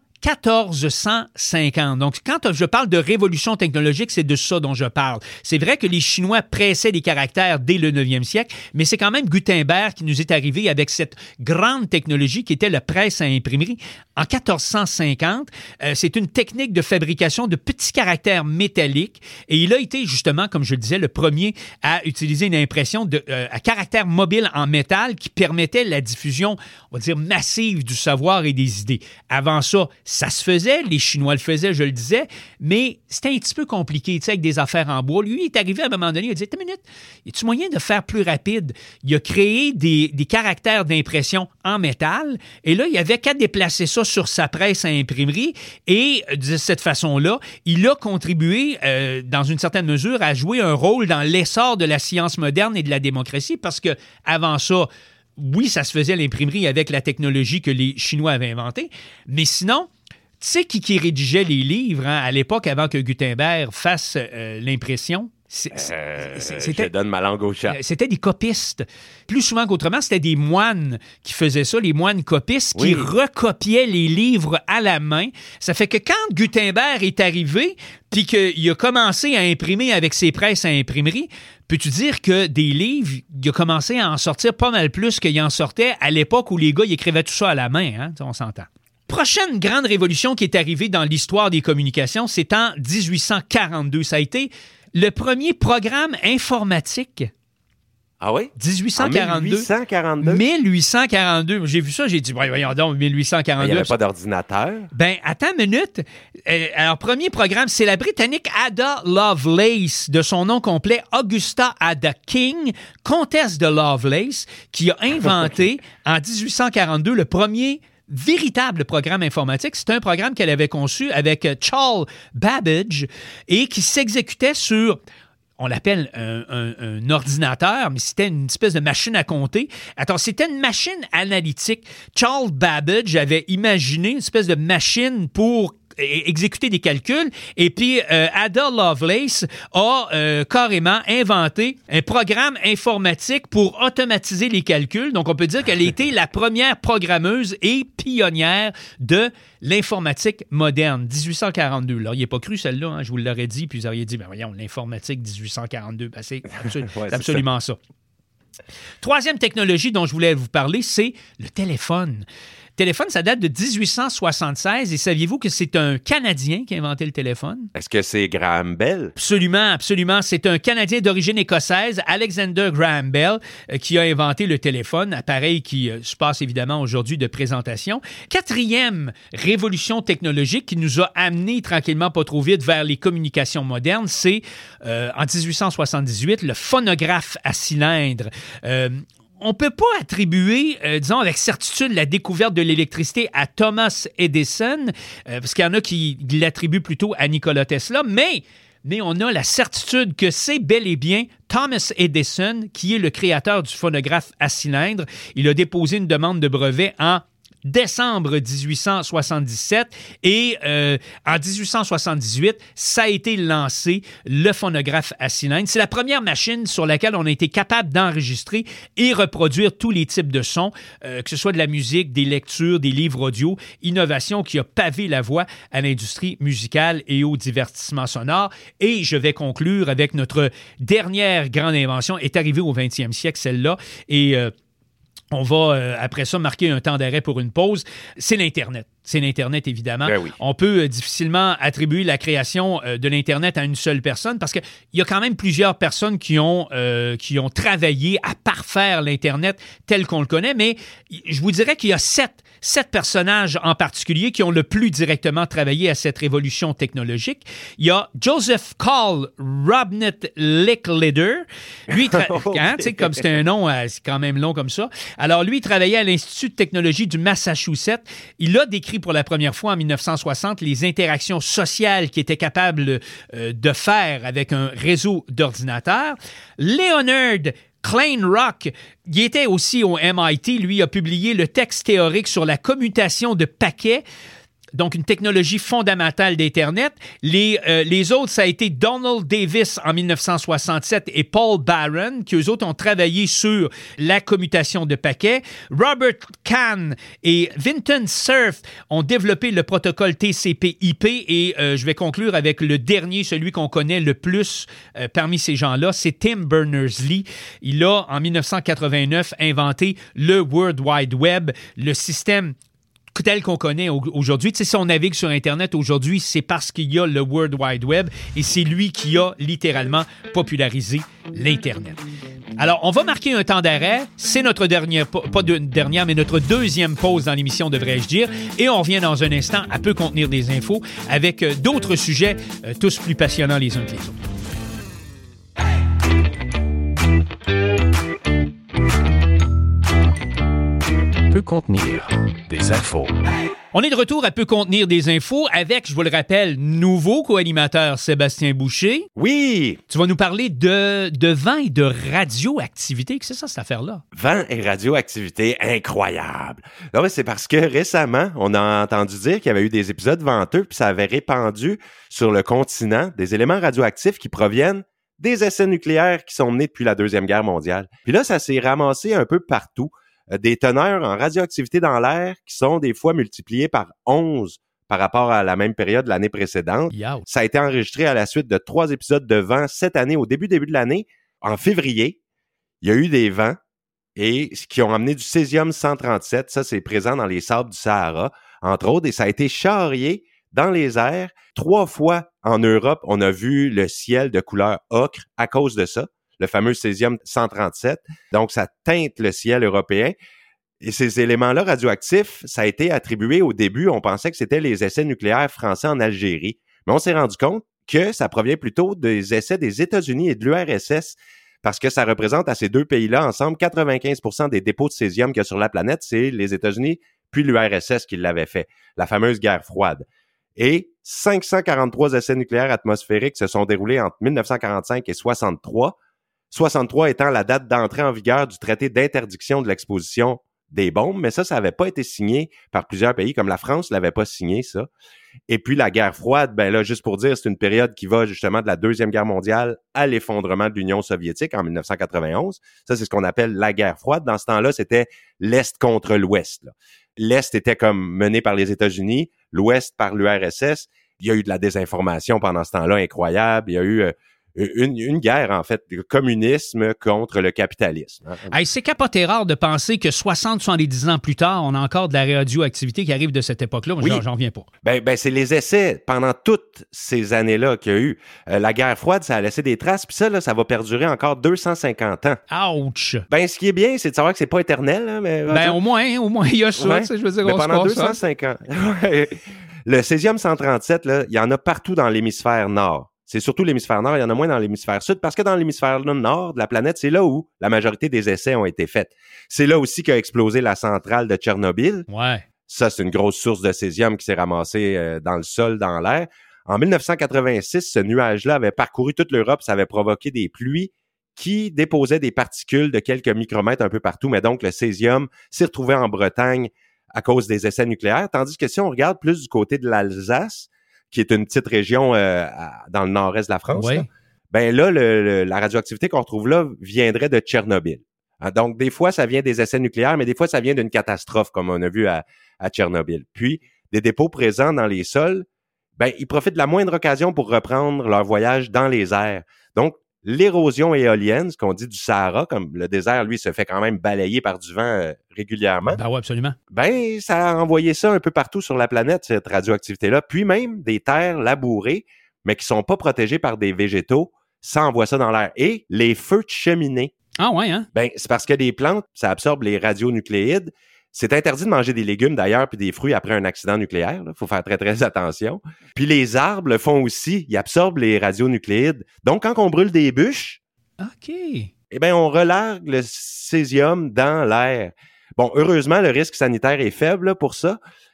1450. Donc, quand je parle de révolution technologique, c'est de ça dont je parle. C'est vrai que les Chinois pressaient des caractères dès le 9e siècle, mais c'est quand même Gutenberg qui nous est arrivé avec cette grande technologie qui était la presse à imprimerie. En 1450, c'est une technique de fabrication de petits caractères métalliques et il a été justement, comme je le disais, le premier à utiliser une impression à caractère mobile en métal qui permettait la diffusion, on va dire, massive du savoir et des idées. Avant ça, ça se faisait, les Chinois le faisaient, je le disais, mais c'était un petit peu compliqué, tu sais, avec des affaires en bois. Lui, il est arrivé à un moment donné, il a dit, attends une minute, y a-t-il moyen de faire plus rapide? Il a créé des caractères d'impression en métal, et là, il avait qu'à déplacer ça sur sa presse à imprimerie, et de cette façon-là, il a contribué, dans une certaine mesure, à jouer un rôle dans l'essor de la science moderne et de la démocratie, parce que avant ça, oui, ça se faisait à l'imprimerie avec la technologie que les Chinois avaient inventée, mais sinon, tu sais qui rédigeait les livres à l'époque avant que Gutenberg fasse l'impression? Je donne ma langue au chat. C'était des copistes. Plus souvent qu'autrement, c'était des moines qui faisaient ça, les moines copistes qui recopiaient les livres à la main. Ça fait que quand Gutenberg est arrivé puis qu'il a commencé à imprimer avec ses presses à imprimerie, peux-tu dire que des livres, il a commencé à en sortir pas mal plus qu'il en sortait à l'époque où les gars ils écrivaient tout ça à la main, hein? On s'entend. Prochaine grande révolution qui est arrivée dans l'histoire des communications, c'est en 1842. Ça a été le premier programme informatique. Ah oui? 1842. 1842? 1842. J'ai vu ça, j'ai dit, voyons donc, 1842. Il n'y avait pas d'ordinateur? Ben, attends une minute. Alors, premier programme, c'est la Britannique Ada Lovelace, de son nom complet, Augusta Ada King, comtesse de Lovelace, qui a inventé en 1842 le premier véritable programme informatique. C'est un programme qu'elle avait conçu avec Charles Babbage et qui s'exécutait sur, on l'appelle un ordinateur, mais c'était une espèce de machine à compter. Attends, c'était une machine analytique. Charles Babbage avait imaginé une espèce de machine pour exécuter des calculs. Et puis, Ada Lovelace a carrément inventé un programme informatique pour automatiser les calculs. Donc, on peut dire qu'elle a été la première programmeuse et pionnière de l'informatique moderne, 1842. Là, il n'y a pas cru celle-là, hein, je vous l'aurais dit, puis vous auriez dit, ben voyons, l'informatique 1842, ben, c'est absolument ça. Troisième technologie dont je voulais vous parler, c'est le téléphone. Le téléphone, ça date de 1876 et saviez-vous que c'est un Canadien qui a inventé le téléphone? Est-ce que c'est Graham Bell? Absolument, absolument. C'est un Canadien d'origine écossaise, Alexander Graham Bell, qui a inventé le téléphone, appareil qui se passe évidemment aujourd'hui de présentation. Quatrième révolution technologique qui nous a amené tranquillement, pas trop vite, vers les communications modernes, c'est en 1878, le phonographe à cylindre. On ne peut pas attribuer, disons, avec certitude, la découverte de l'électricité à Thomas Edison, parce qu'il y en a qui l'attribuent plutôt à Nikola Tesla, mais on a la certitude que c'est bel et bien Thomas Edison qui est le créateur du phonographe à cylindre. Il a déposé une demande de brevet en décembre 1877 et en 1878, ça a été lancé, le phonographe à cylindre. C'est la première machine sur laquelle on a été capable d'enregistrer et reproduire tous les types de sons, que ce soit de la musique, des lectures, des livres audio, innovation qui a pavé la voie à l'industrie musicale et au divertissement sonore. Et je vais conclure avec notre dernière grande invention, est arrivée au 20e siècle, celle-là, et on va, après ça, marquer un temps d'arrêt pour une pause. C'est l'Internet. C'est l'Internet, évidemment. Ben oui. On peut difficilement attribuer la création de l'Internet à une seule personne parce qu'il y a quand même plusieurs personnes qui ont travaillé à parfaire l'Internet tel qu'on le connaît, mais je vous dirais qu'il y a sept personnages en particulier qui ont le plus directement travaillé à cette révolution technologique. Il y a Joseph Carl Robert Licklider. Lui, tu sais, comme c'est un nom, c'est quand même long comme ça. Alors, lui, il travaillait à l'Institut de technologie du Massachusetts. Il a décrit décrit pour la première fois en 1960 les interactions sociales qu'il était capable de faire avec un réseau d'ordinateurs. Leonard Kleinrock, il était aussi au MIT, lui a publié le texte théorique sur la commutation de paquets, donc une technologie fondamentale d'Internet. Les autres, ça a été Donald Davis en 1967 et Paul Barron, qui eux autres ont travaillé sur la commutation de paquets. Robert Kahn et Vinton Cerf ont développé le protocole TCP/IP et je vais conclure avec le dernier, celui qu'on connaît le plus parmi ces gens-là, c'est Tim Berners-Lee. Il a, en 1989, inventé le World Wide Web, le système tel qu'on connaît aujourd'hui. Tu sais, si on navigue sur Internet aujourd'hui, c'est parce qu'il y a le World Wide Web et c'est lui qui a littéralement popularisé l'Internet. Alors, on va marquer un temps d'arrêt. C'est notre dernière, pas de dernière, mais notre deuxième pause dans l'émission, devrais-je dire. Et on revient dans un instant à Peut contenir des infos avec d'autres sujets, tous plus passionnants les uns que les autres. Peut contenir des infos. On est de retour à Peut contenir des infos avec, je vous le rappelle, nouveau co-animateur Sébastien Boucher. Oui! Tu vas nous parler de vent et de radioactivité. Qu'est-ce que c'est ça, cette affaire-là? Vent et radioactivité, incroyable! Non, mais c'est parce que récemment, on a entendu dire qu'il y avait eu des épisodes venteux, puis ça avait répandu sur le continent des éléments radioactifs qui proviennent des essais nucléaires qui sont menés depuis la Deuxième Guerre mondiale. Puis là, ça s'est ramassé un peu partout. Des teneurs en radioactivité dans l'air qui sont des fois multipliées par 11 par rapport à la même période l'année précédente. Yow. Ça a été enregistré à la suite de 3 épisodes de vent cette année, au début de l'année. En février, il y a eu des vents et qui ont amené du césium-137. Ça, c'est présent dans les sables du Sahara, entre autres, et ça a été charrié dans les airs. 3 fois en Europe, on a vu le ciel de couleur ocre à cause de ça. Le fameux césium-137. Donc, ça teinte le ciel européen. Et ces éléments-là radioactifs, ça a été attribué au début, on pensait que c'était les essais nucléaires français en Algérie. Mais on s'est rendu compte que ça provient plutôt des essais des États-Unis et de l'URSS, parce que ça représente à ces deux pays-là ensemble 95% des dépôts de césium qu'il y a sur la planète, c'est les États-Unis puis l'URSS qui l'avaient fait, la fameuse guerre froide. Et 543 essais nucléaires atmosphériques se sont déroulés entre 1945 et 63. 63 étant la date d'entrée en vigueur du traité d'interdiction de l'exposition des bombes, mais ça n'avait pas été signé par plusieurs pays, comme la France l'avait pas signé, ça. Et puis la guerre froide, ben là, juste pour dire, c'est une période qui va justement de la Deuxième Guerre mondiale à l'effondrement de l'Union soviétique en 1991. Ça, c'est ce qu'on appelle la guerre froide. Dans ce temps-là, c'était l'Est contre l'Ouest, là. L'Est était comme mené par les États-Unis, l'Ouest par l'URSS. Il y a eu de la désinformation pendant ce temps-là incroyable. Il y a eu une guerre, en fait, le communisme contre le capitalisme. Hey, c'est capoté rare de penser que 70 ans plus tard, on a encore de la radioactivité qui arrive de cette époque-là. Moi, oui. J'en reviens pas. Ben, c'est les essais pendant toutes ces années-là qu'il y a eu. La guerre froide, ça a laissé des traces, puis ça, là, ça va perdurer encore 250 ans. Ouch! Ben, ce qui est bien, c'est de savoir que c'est pas éternel, hein, mais... Ben, au moins, il y a ça, ouais. Je veux dire, mais on pendant se passe, 250 ans. Ouais. Le césium-137, là, il y en a partout dans l'hémisphère nord. C'est surtout l'hémisphère nord, il y en a moins dans l'hémisphère sud, parce que dans l'hémisphère nord de la planète, c'est là où la majorité des essais ont été faits. C'est là aussi qu'a explosé la centrale de Tchernobyl. Ouais. Ça, c'est une grosse source de césium qui s'est ramassée dans le sol, dans l'air. En 1986, ce nuage-là avait parcouru toute l'Europe, ça avait provoqué des pluies qui déposaient des particules de quelques micromètres un peu partout, mais donc le césium s'est retrouvé en Bretagne à cause des essais nucléaires, tandis que si on regarde plus du côté de l'Alsace, qui est une petite région dans le nord-est de la France, ouais. là, ben là, la radioactivité qu'on retrouve là viendrait de Tchernobyl. Donc, des fois, ça vient des essais nucléaires, mais des fois, ça vient d'une catastrophe, comme on a vu à Tchernobyl. Puis, des dépôts présents dans les sols, ben, ils profitent de la moindre occasion pour reprendre leur voyage dans les airs. Donc, l'érosion éolienne, ce qu'on dit du Sahara, comme le désert, lui, se fait quand même balayer par du vent régulièrement. Ben oui, absolument. Ben, ça a envoyé ça un peu partout sur la planète, cette radioactivité-là. Puis même des terres labourées, mais qui sont pas protégées par des végétaux, ça envoie ça dans l'air. Et les feux de cheminée. Ah ouais, hein? Ben, c'est parce que les plantes, ça absorbe les radionucléides. C'est interdit de manger des légumes, d'ailleurs, puis des fruits après un accident nucléaire. Il faut faire très, très attention. Puis les arbres le font aussi. Ils absorbent les radionucléides. Donc, quand on brûle des bûches, OK. eh bien, on relargue le césium dans l'air. Bon, heureusement, le risque sanitaire est faible là, pour ça.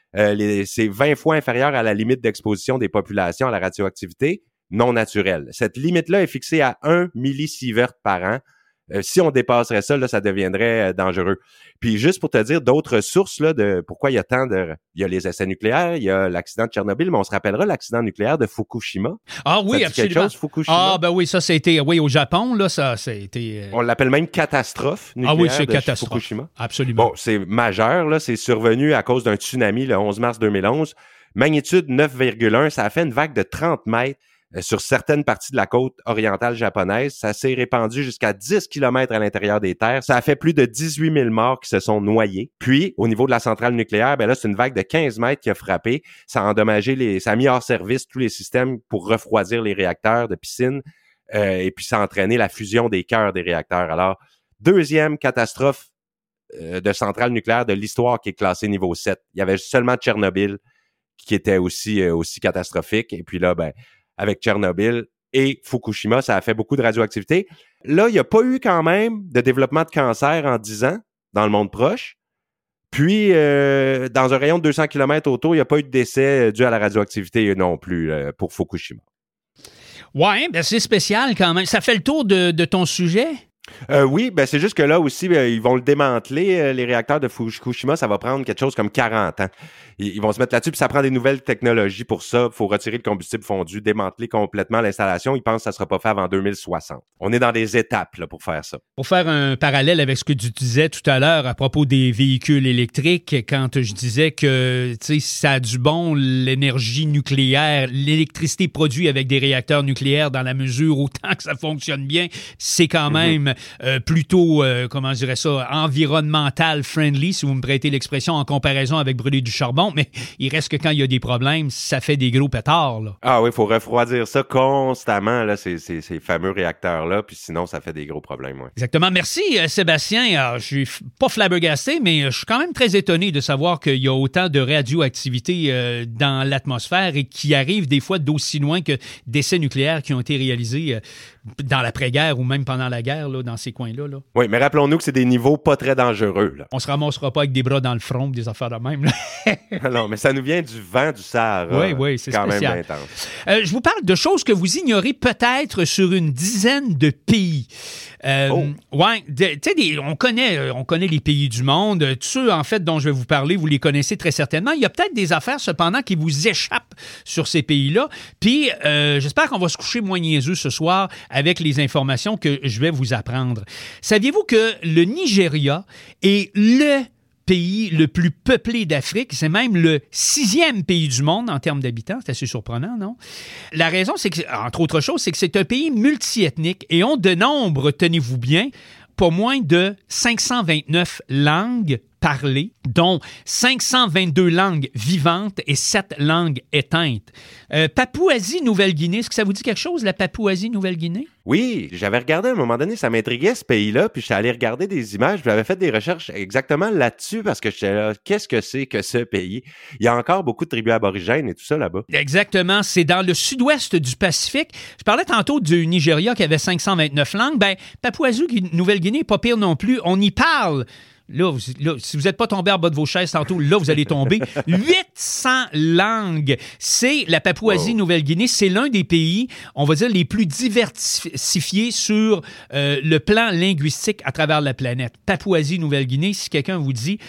c'est 20 fois inférieur à la limite d'exposition des populations à la radioactivité non naturelle. Cette limite-là est fixée à 1 millisievert par an. Si on dépasserait ça, là, ça deviendrait dangereux. Puis juste pour te dire d'autres sources là, de pourquoi il y a tant de... Il y a les essais nucléaires, il y a l'accident de Tchernobyl, mais on se rappellera l'accident nucléaire de Fukushima. Ah oui, ça dit absolument. quelque chose, Fukushima? Ah ben oui, ça a été... Oui, au Japon, là, ça a été... On l'appelle même catastrophe nucléaire c'est de catastrophe. Fukushima. Absolument. Bon, c'est majeur, là. C'est survenu à cause d'un tsunami le 11 mars 2011. Magnitude 9,1, ça a fait une vague de 30 mètres sur certaines parties de la côte orientale japonaise. Ça s'est répandu jusqu'à 10 km à l'intérieur des terres. Ça a fait plus de 18 000 morts qui se sont noyés. Puis, au niveau de la centrale nucléaire, ben là, c'est une vague de 15 mètres qui a frappé. Ça a endommagé ça a mis hors service tous les systèmes pour refroidir les réacteurs de piscine. Et puis, ça a entraîné la fusion des cœurs des réacteurs. Alors, deuxième catastrophe de centrale nucléaire de l'histoire qui est classée niveau 7. Il y avait seulement Tchernobyl qui était aussi catastrophique. Et puis là, ben, avec Tchernobyl et Fukushima, ça a fait beaucoup de radioactivité. Là, il n'y a pas eu quand même de développement de cancer en 10 ans dans le monde proche. Puis, dans un rayon de 200 km autour, il n'y a pas eu de décès dû à la radioactivité non plus pour Fukushima. Ouais, ben c'est spécial quand même. Ça fait le tour de ton sujet? Oui, ben c'est juste que là aussi, ils vont le démanteler, les réacteurs de Fukushima, ça va prendre quelque chose comme 40 ans. Ils vont se mettre là-dessus, puis ça prend des nouvelles technologies pour ça. Il faut retirer le combustible fondu, démanteler complètement l'installation. Ils pensent que ça ne sera pas fait avant 2060. On est dans des étapes là, pour faire ça. Pour faire un parallèle avec ce que tu disais tout à l'heure à propos des véhicules électriques, quand je disais que ça a du bon, l'énergie nucléaire, l'électricité produite avec des réacteurs nucléaires dans la mesure autant que ça fonctionne bien, c'est quand même plutôt, comment je dirais ça, environnemental friendly, si vous me prêtez l'expression, en comparaison avec brûler du charbon. Mais il reste que quand il y a des problèmes, ça fait des gros pétards, là. Ah oui, il faut refroidir ça constamment, là, ces fameux réacteurs-là, puis sinon, ça fait des gros problèmes. Ouais. Exactement. Merci, Sébastien. Je suis pas flabbergasté, mais je suis quand même très étonné de savoir qu'il y a autant de radioactivité dans l'atmosphère et qui arrive des fois d'aussi loin que d'essais nucléaires qui ont été réalisés dans l'après-guerre ou même pendant la guerre, là, dans ces coins-là. Là. Oui, mais rappelons-nous que c'est des niveaux pas très dangereux. Là. On se ramassera pas avec des bras dans le front, des affaires de même. Là. Non, mais ça nous vient du vent du Sahara. Oui, c'est quand spécial. Même intense. Je vous parle de choses que vous ignorez peut-être sur une dizaine de pays. Ouais, on connaît les pays du monde. Tous ceux, en fait, dont je vais vous parler, vous les connaissez très certainement. Il y a peut-être des affaires, cependant, qui vous échappent sur ces pays-là. Puis, j'espère qu'on va se coucher moins niaiseux ce soir avec les informations que je vais vous apprendre. Saviez-vous que le Nigeria est le pays le plus peuplé d'Afrique? C'est même le 6e pays du monde en termes d'habitants. C'est assez surprenant, non? La raison, c'est que, entre autres choses, c'est que c'est un pays multiethnique et on dénombre, tenez-vous bien, pas moins de 529 langues parlées, dont 522 langues vivantes et 7 langues éteintes. Papouasie-Nouvelle-Guinée, est-ce que ça vous dit quelque chose, la Papouasie-Nouvelle-Guinée? Oui, j'avais regardé à un moment donné, ça m'intriguait ce pays-là, puis je suis allé regarder des images, puis j'avais fait des recherches exactement là-dessus, parce que j'étais là, qu'est-ce que c'est que ce pays? Il y a encore beaucoup de tribus aborigènes et tout ça là-bas. Exactement, c'est dans le sud-ouest du Pacifique. Je parlais tantôt du Nigeria qui avait 529 langues. Ben, Papouasie-Nouvelle-Guinée, pas pire non plus, on y parle. Là, si vous n'êtes pas tombé en bas de vos chaises tantôt, là, vous allez tomber. 800 langues. C'est la Papouasie-Nouvelle-Guinée. C'est l'un des pays, on va dire, les plus diversifiés sur le plan linguistique à travers la planète. Papouasie-Nouvelle-Guinée, si quelqu'un vous dit,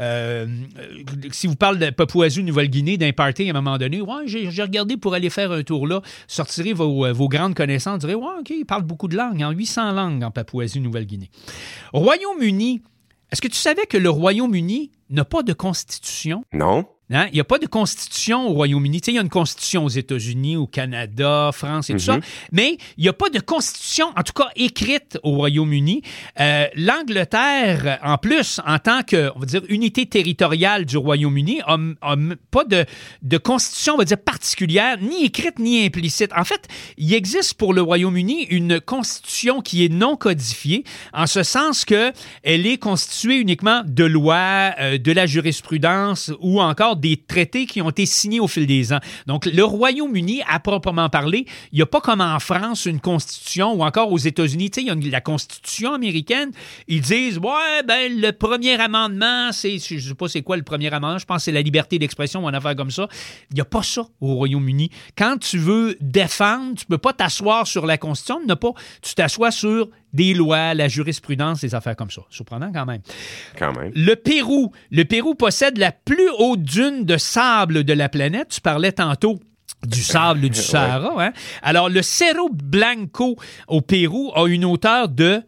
si vous parlez de Papouasie-Nouvelle-Guinée d'un party à un moment donné, ouais, j'ai regardé pour aller faire un tour là, sortirez vos grandes connaissances, direz, ouais, OK, il parle beaucoup de langues, 800 langues en Papouasie-Nouvelle-Guinée. Royaume-Uni. Est-ce que tu savais que le Royaume-Uni n'a pas de constitution? Non. Hein? Il n'y a pas de constitution au Royaume-Uni. Tu sais, il y a une constitution aux États-Unis, au Canada, France et tout ça, mais il n'y a pas de constitution, en tout cas écrite au Royaume-Uni. L'Angleterre, en plus, en tant que, on va dire, unité territoriale du Royaume-Uni, a pas de constitution, on va dire, particulière, ni écrite ni implicite. En fait, il existe pour le Royaume-Uni une constitution qui est non codifiée, en ce sens qu'elle est constituée uniquement de lois, de la jurisprudence ou encore encore des traités qui ont été signés au fil des ans. Donc, le Royaume-Uni, à proprement parler, il n'y a pas comme en France une constitution ou encore aux États-Unis, tu sais, il y a la constitution américaine, ils disent, ouais, ben, le premier amendement, je sais pas c'est quoi le premier amendement, je pense que c'est la liberté d'expression ou une affaire comme ça. Il n'y a pas ça au Royaume-Uni. Quand tu veux défendre, tu peux pas t'asseoir sur la constitution, tu t'assois sur des lois, la jurisprudence, des affaires comme ça. Surprenant quand même. Quand même. Le Pérou possède la plus haute dune de sable de la planète. Tu parlais tantôt du sable du Sahara. Ouais. Hein? Alors, le Cerro Blanco au Pérou a une hauteur de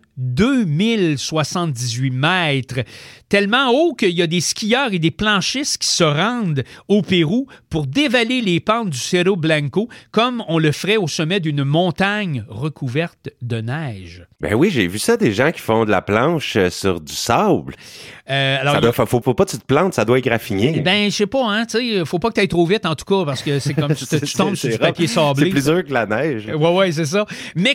2078 mètres. Tellement haut qu'il y a des skieurs et des planchistes qui se rendent au Pérou pour dévaler les pentes du Cerro Blanco comme on le ferait au sommet d'une montagne recouverte de neige. Ben oui, j'ai vu ça, des gens qui font de la planche sur du sable. Faut pas que tu te plantes, ça doit égraffiner. Ben, je sais pas, hein, tu sais, faut pas que tu ailles trop vite en tout cas, parce que c'est comme tu tombes sur du papier sablé. C'est plus dur que la neige. Ouais, c'est ça.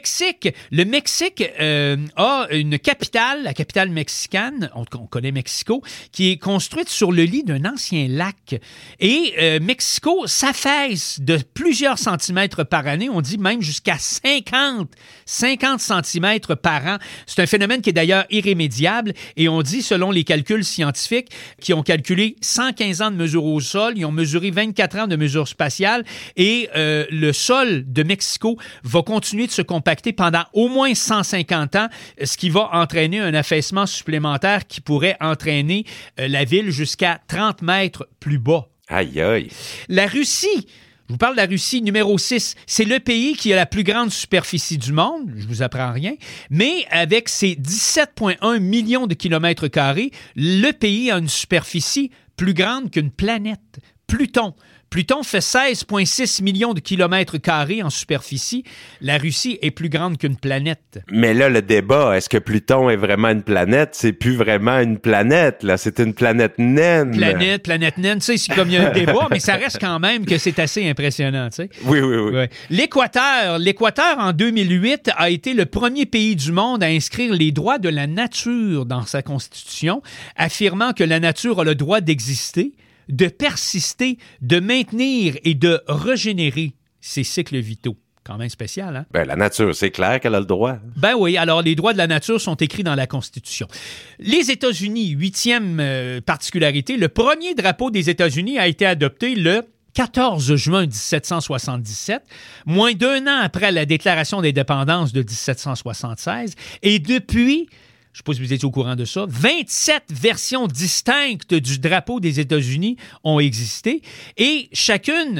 Le Mexique a une capitale, la capitale mexicaine, on connaît Mexico, qui est construite sur le lit d'un ancien lac. Et Mexico s'affaisse de plusieurs centimètres par année, on dit même jusqu'à 50 centimètres par an. C'est un phénomène qui est d'ailleurs irrémédiable et on dit, selon les calculs scientifiques, qui ont calculé 115 ans de mesures au sol, ils ont mesuré 24 ans de mesures spatiales et le sol de Mexico va continuer de se compacter pendant au moins 150 ans, ce qui va entraîner un affaissement supplémentaire qui pourrait entraîner la ville jusqu'à 30 mètres plus bas. Aïe, aïe. La Russie, je vous parle de la Russie, numéro 6. C'est le pays qui a la plus grande superficie du monde, je vous apprends rien, mais avec ses 17,1 millions de kilomètres carrés, le pays a une superficie plus grande qu'une planète. Pluton fait 16,6 millions de kilomètres carrés en superficie. La Russie est plus grande qu'une planète. Mais là, le débat, est-ce que Pluton est vraiment une planète? C'est plus vraiment une planète, là. C'est une planète naine. Planète naine, tu sais, c'est comme il y a un débat, mais ça reste quand même que c'est assez impressionnant, tu sais. Oui. Ouais. L'Équateur, en 2008, a été le premier pays du monde à inscrire les droits de la nature dans sa constitution, affirmant que la nature a le droit d'exister, de persister, de maintenir et de régénérer ses cycles vitaux. Quand même spécial, hein? Ben, la nature, c'est clair qu'elle a le droit. Ben oui, alors les droits de la nature sont écrits dans la Constitution. Les États-Unis, 8e particularité, le premier drapeau des États-Unis a été adopté le 14 juin 1777, moins d'un an après la déclaration d'indépendance de 1776, et depuis... Je ne sais pas si vous étiez au courant de ça. 27 versions distinctes du drapeau des États-Unis ont existé et chacune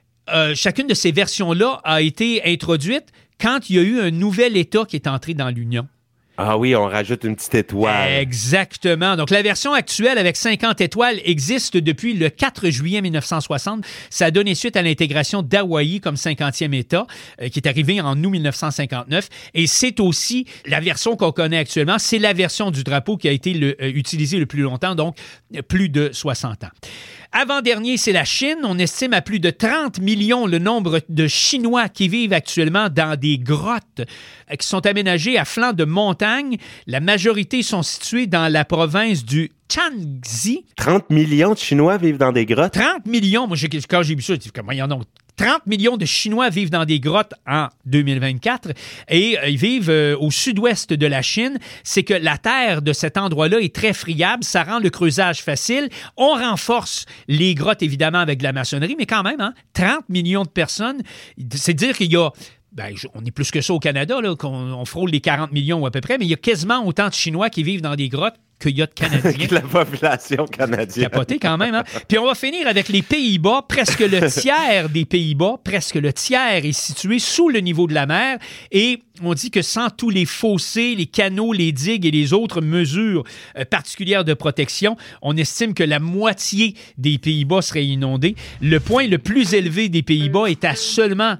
de ces versions-là a été introduite quand il y a eu un nouvel État qui est entré dans l'Union. Ah oui, on rajoute une petite étoile. Exactement. Donc, la version actuelle avec 50 étoiles existe depuis le 4 juillet 1960. Ça a donné suite à l'intégration d'Hawaï comme 50e État, qui est arrivé en août 1959. Et c'est aussi la version qu'on connaît actuellement. C'est la version du drapeau qui a été utilisée le plus longtemps, donc plus de 60 ans. Avant-dernier, c'est la Chine. On estime à plus de 30 millions le nombre de Chinois qui vivent actuellement dans des grottes qui sont aménagées à flanc de montagne. La majorité sont situées dans la province du Shaanxi. 30 millions de Chinois vivent dans des grottes? 30 millions. Moi, quand j'ai vu ça, je dis, comment il y en a? 30 millions de Chinois vivent dans des grottes en 2024 et ils vivent au sud-ouest de la Chine. C'est que la terre de cet endroit-là est très friable. Ça rend le creusage facile. On renforce les grottes, évidemment, avec de la maçonnerie, mais quand même, hein, 30 millions de personnes, c'est dire qu'il y a... Ben, on est plus que ça au Canada, là, on frôle les 40 millions à peu près, mais il y a quasiment autant de Chinois qui vivent dans des grottes qu'il y a de Canadiens. La population canadienne. Capoté quand même, hein? Puis on va finir avec les Pays-Bas. Presque le tiers des Pays-Bas, presque le tiers est situé sous le niveau de la mer. Et on dit que sans tous les fossés, les canaux, les digues et les autres mesures particulières de protection, on estime que la moitié des Pays-Bas serait inondée. Le point le plus élevé des Pays-Bas est à seulement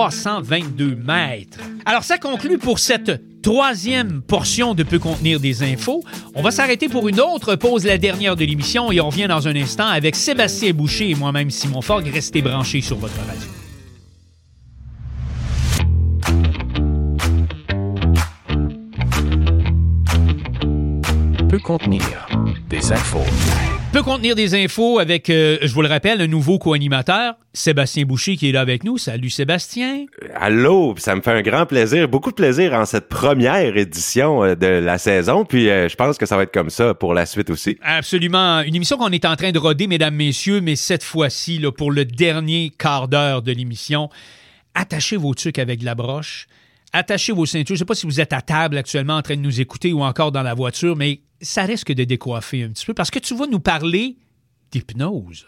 322 mètres. Alors ça conclut pour cette troisième portion de Peut contenir des infos. On va s'arrêter pour une autre pause, la dernière de l'émission, et on revient dans un instant avec Sébastien Boucher et moi-même Simon Fogg. Restez branchés sur votre radio. Peut contenir des infos. Peut contenir des infos avec, je vous le rappelle, un nouveau co-animateur, Sébastien Boucher, qui est là avec nous. Salut Sébastien. Allô, ça me fait un grand plaisir, beaucoup de plaisir en cette première édition de la saison, puis je pense que ça va être comme ça pour la suite aussi. Absolument. Une émission qu'on est en train de roder, mesdames, messieurs, mais cette fois-ci, là, pour le dernier quart d'heure de l'émission, attachez vos trucs avec de la broche, attachez vos ceintures. Je ne sais pas si vous êtes à table actuellement en train de nous écouter ou encore dans la voiture, mais ça risque de décoiffer un petit peu parce que tu vas nous parler d'hypnose.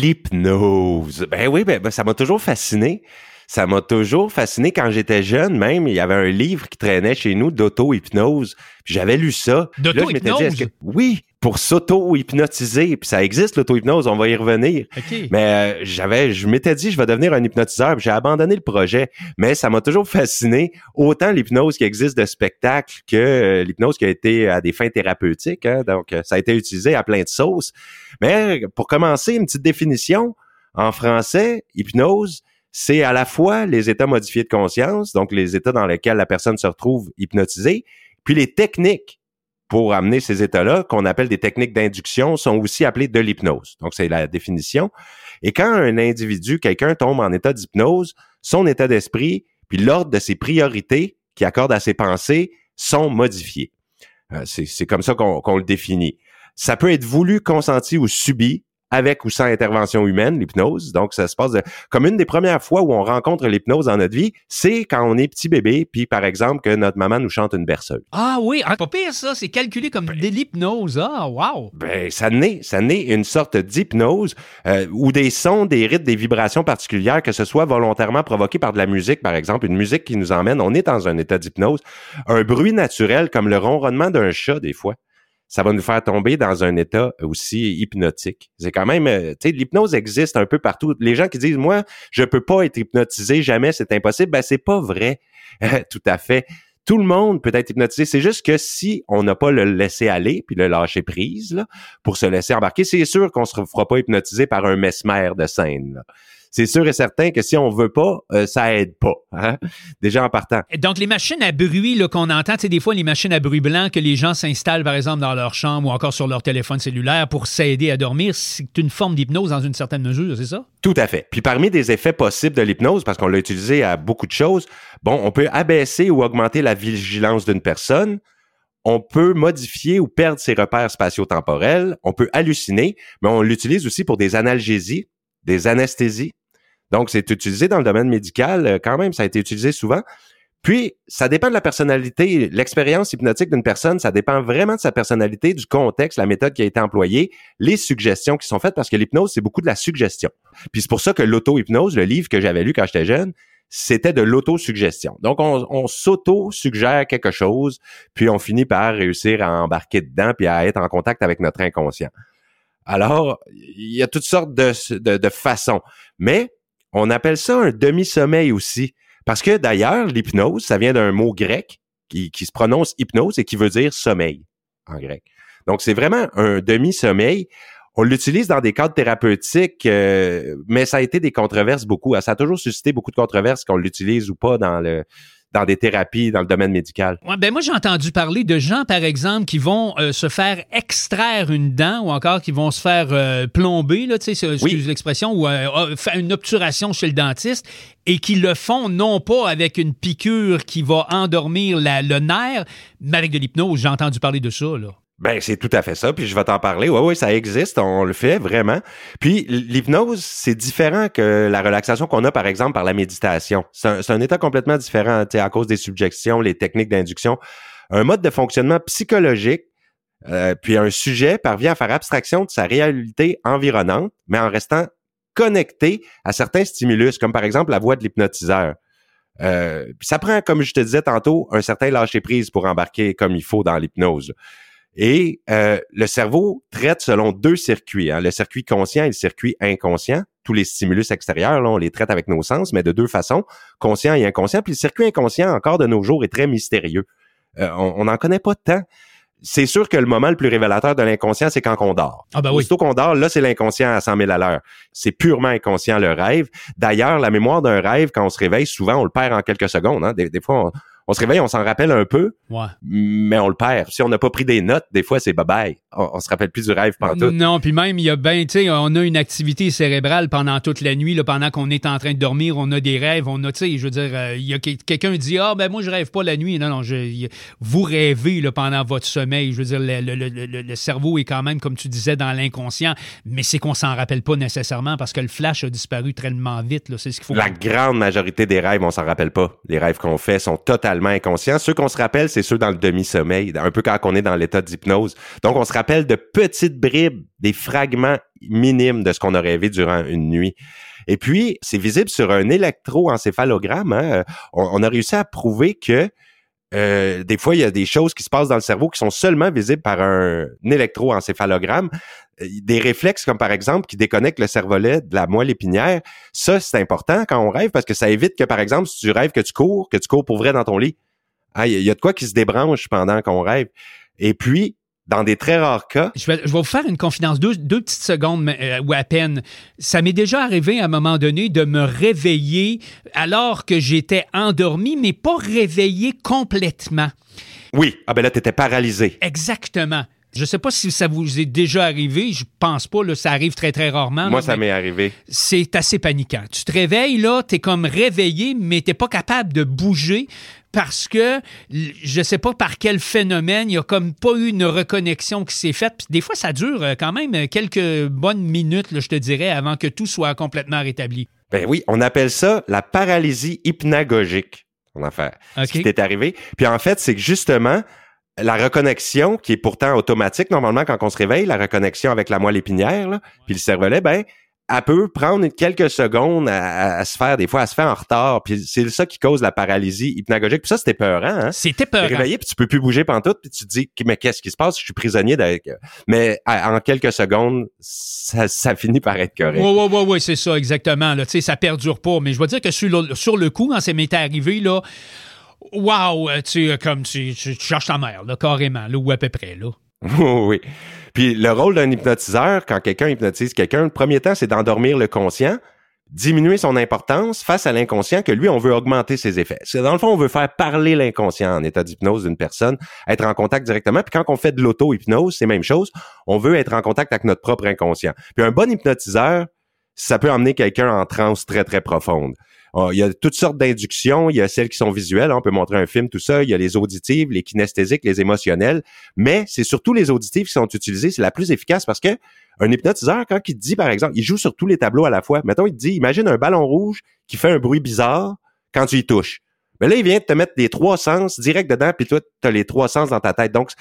L'hypnose. Ben oui, ça m'a toujours fasciné. Ça m'a toujours fasciné quand j'étais jeune, même. Il y avait un livre qui traînait chez nous d'auto-hypnose. Puis j'avais lu ça. D'auto-hypnose? Oui, pour s'auto-hypnotiser. Puis ça existe, l'auto-hypnose, on va y revenir. Okay. Mais je m'étais dit, je vais devenir un hypnotiseur. Puis j'ai abandonné le projet. Mais ça m'a toujours fasciné. Autant l'hypnose qui existe de spectacle que l'hypnose qui a été à des fins thérapeutiques. Hein. Donc, ça a été utilisé à plein de sauces. Mais pour commencer, une petite définition. En français, hypnose, c'est à la fois les états modifiés de conscience, donc les états dans lesquels la personne se retrouve hypnotisée, puis les techniques pour amener ces états-là, qu'on appelle des techniques d'induction, sont aussi appelées de l'hypnose. Donc, c'est la définition. Et quand un individu, quelqu'un tombe en état d'hypnose, son état d'esprit, puis l'ordre de ses priorités qu'il accorde à ses pensées sont modifiés. C'est comme ça qu'on le définit. Ça peut être voulu, consenti ou subi, avec ou sans intervention humaine, l'hypnose. Donc, ça se passe comme une des premières fois où on rencontre l'hypnose dans notre vie, c'est quand on est petit bébé, puis par exemple, que notre maman nous chante une berceuse. Ah oui, pas pire ça, c'est calculé comme de l'hypnose. Ah, wow! Ça naît une sorte d'hypnose où des sons, des rythmes, des vibrations particulières, que ce soit volontairement provoqué par de la musique, par exemple, une musique qui nous emmène, on est dans un état d'hypnose. Un bruit naturel comme le ronronnement d'un chat, des fois. Ça va nous faire tomber dans un état aussi hypnotique. C'est quand même, tu sais, l'hypnose existe un peu partout. Les gens qui disent, moi, je peux pas être hypnotisé, jamais, c'est impossible, ben c'est pas vrai, tout à fait. Tout le monde peut être hypnotisé. C'est juste que si on n'a pas le laisser aller puis le lâcher prise là, pour se laisser embarquer, c'est sûr qu'on se fera pas hypnotiser par un mesmer de scène. Là. C'est sûr et certain que si on veut pas, ça aide pas. Hein? Déjà en partant. Donc, les machines à bruit là, qu'on entend, tu sais, des fois, les machines à bruit blanc que les gens s'installent, par exemple, dans leur chambre ou encore sur leur téléphone cellulaire pour s'aider à dormir, c'est une forme d'hypnose dans une certaine mesure, c'est ça? Tout à fait. Puis parmi des effets possibles de l'hypnose, parce qu'on l'a utilisé à beaucoup de choses, bon, on peut abaisser ou augmenter la vigilance d'une personne, on peut modifier ou perdre ses repères spatio-temporels, on peut halluciner, mais on l'utilise aussi pour des analgésies, des anesthésies. Donc, c'est utilisé dans le domaine médical, quand même, ça a été utilisé souvent. Puis, ça dépend de la personnalité. L'expérience hypnotique d'une personne, ça dépend vraiment de sa personnalité, du contexte, la méthode qui a été employée, les suggestions qui sont faites, parce que l'hypnose, c'est beaucoup de la suggestion. Puis, c'est pour ça que l'auto-hypnose, le livre que j'avais lu quand j'étais jeune, c'était de l'autosuggestion. Donc, on s'auto-suggère quelque chose, puis on finit par réussir à embarquer dedans puis à être en contact avec notre inconscient. Alors, il y a toutes sortes de façons. Mais, on appelle ça un demi-sommeil aussi. Parce que d'ailleurs, l'hypnose, ça vient d'un mot grec qui se prononce hypnose et qui veut dire sommeil en grec. Donc, c'est vraiment un demi-sommeil. On l'utilise dans des cadres thérapeutiques, mais ça a été des controverses beaucoup. Ça a toujours suscité beaucoup de controverses qu'on l'utilise ou pas dans des thérapies, dans le domaine médical. Ouais, ben moi, j'ai entendu parler de gens, par exemple, qui vont se faire extraire une dent ou encore qui vont se faire plomber, là, tu sais, excuse l'expression, ou faire une obturation chez le dentiste et qui le font non pas avec une piqûre qui va endormir le nerf, mais avec de l'hypnose. J'ai entendu parler de ça, là. Ben, c'est tout à fait ça, puis je vais t'en parler. Oui, ça existe, on le fait vraiment. Puis l'hypnose, c'est différent que la relaxation qu'on a, par exemple, par la méditation. C'est un état complètement différent, tu sais, à cause des subjections, les techniques d'induction. Un mode de fonctionnement psychologique, puis un sujet parvient à faire abstraction de sa réalité environnante, mais en restant connecté à certains stimulus, comme par exemple la voix de l'hypnotiseur. Ça prend, comme je te disais tantôt, un certain lâcher-prise pour embarquer comme il faut dans l'hypnose. Et le cerveau traite selon deux circuits, hein, le circuit conscient et le circuit inconscient. Tous les stimulus extérieurs, là, on les traite avec nos sens, mais de deux façons, conscient et inconscient. Puis le circuit inconscient, encore de nos jours, est très mystérieux. On n'en connaît pas tant. C'est sûr que le moment le plus révélateur de l'inconscient, c'est quand on dort. Ah ben oui. Aussitôt qu'on dort, là, c'est l'inconscient à 100 000 à l'heure. C'est purement inconscient, le rêve. D'ailleurs, la mémoire d'un rêve, quand on se réveille, souvent, on le perd en quelques secondes. Hein. Des fois, On se réveille, on s'en rappelle un peu, Ouais. mais on le perd. Si on n'a pas pris des notes, des fois, c'est bye-bye. On se rappelle plus du rêve pantoute. Non, puis même, il y a tu sais, on a une activité cérébrale pendant toute la nuit, là, pendant qu'on est en train de dormir, on a des rêves, on a, tu sais, je veux dire, il y a quelqu'un dit, moi, je rêve pas la nuit. Non, vous rêvez, là, pendant votre sommeil. Je veux dire, le cerveau est quand même, comme tu disais, dans l'inconscient, mais c'est qu'on s'en rappelle pas nécessairement parce que le flash a disparu tellement vite, là. C'est ce qu'il faut. La grande majorité des rêves, on s'en rappelle pas. Les rêves qu'on fait sont totalement inconscients. Ceux qu'on se rappelle, c'est ceux dans le demi-sommeil, un peu quand on est dans l'état d'hypnose. Donc, on se rappelle de petites bribes, des fragments minimes de ce qu'on a rêvé durant une nuit. Et puis, c'est visible sur un électroencéphalogramme. Hein? On a réussi à prouver que des fois, il y a des choses qui se passent dans le cerveau qui sont seulement visibles par un électroencéphalogramme. Des réflexes comme par exemple qui déconnectent le cervelet de la moelle épinière. Ça, c'est important quand on rêve parce que ça évite que, par exemple, si tu rêves que tu cours pour vrai dans ton lit, il y a de quoi qui se débranche pendant qu'on rêve. Et puis, dans des très rares cas... Je vais vous faire une confidence, deux petites secondes ou à peine. Ça m'est déjà arrivé à un moment donné de me réveiller alors que j'étais endormi, mais pas réveillé complètement. Oui, là, t'étais paralysé. Exactement. Je sais pas si ça vous est déjà arrivé, je pense pas, là, ça arrive très, très rarement. Moi, là, ça m'est arrivé. C'est assez paniquant. Tu te réveilles, là, t'es comme réveillé, mais t'es pas capable de bouger parce que, je sais pas par quel phénomène, il y a comme pas eu une reconnexion qui s'est faite. Puis des fois, ça dure quand même quelques bonnes minutes, là, je te dirais, avant que tout soit complètement rétabli. Ben oui, on appelle ça la paralysie hypnagogique. On en fait. Okay. Ce qui t'est arrivé. Puis en fait, c'est que justement, la reconnexion, qui est pourtant automatique, normalement, quand on se réveille, la reconnexion avec la moelle épinière, là, puis le cervelet, elle peut prendre quelques secondes à se faire, des fois, à se faire en retard. Puis c'est ça qui cause la paralysie hypnagogique. Puis ça, c'était épeurant, hein? C'était épeurant. T'es réveillé, puis tu peux plus bouger pantoute, puis tu te dis, mais qu'est-ce qui se passe? Je suis prisonnier d'avec... Mais en quelques secondes, ça finit par être correct. Oui, c'est ça, exactement. Là. Tu sais, ça perdure pas. Mais je vais dire que sur le coup, quand ça m'était arrivé, là, wow, tu cherches ta mère, là, carrément, là, ou à peu près, là. Oui. Puis le rôle d'un hypnotiseur, quand quelqu'un hypnotise quelqu'un, le premier temps, c'est d'endormir le conscient, diminuer son importance face à l'inconscient que lui, on veut augmenter ses effets. Dans le fond, on veut faire parler l'inconscient en état d'hypnose d'une personne, être en contact directement. Puis quand on fait de l'auto-hypnose, c'est la même chose. On veut être en contact avec notre propre inconscient. Puis un bon hypnotiseur, ça peut emmener quelqu'un en transe très, très profonde. Il y a toutes sortes d'inductions. Il y a celles qui sont visuelles. On peut montrer un film, tout ça. Il y a les auditives, les kinesthésiques, les émotionnelles. Mais c'est surtout les auditives qui sont utilisées. C'est la plus efficace parce que un hypnotiseur, quand il te dit, par exemple, il joue sur tous les tableaux à la fois. Mettons, il te dit, imagine un ballon rouge qui fait un bruit bizarre quand tu y touches. Mais là, il vient de te mettre les 3 sens direct dedans, puis toi, tu as les 3 sens dans ta tête. Donc,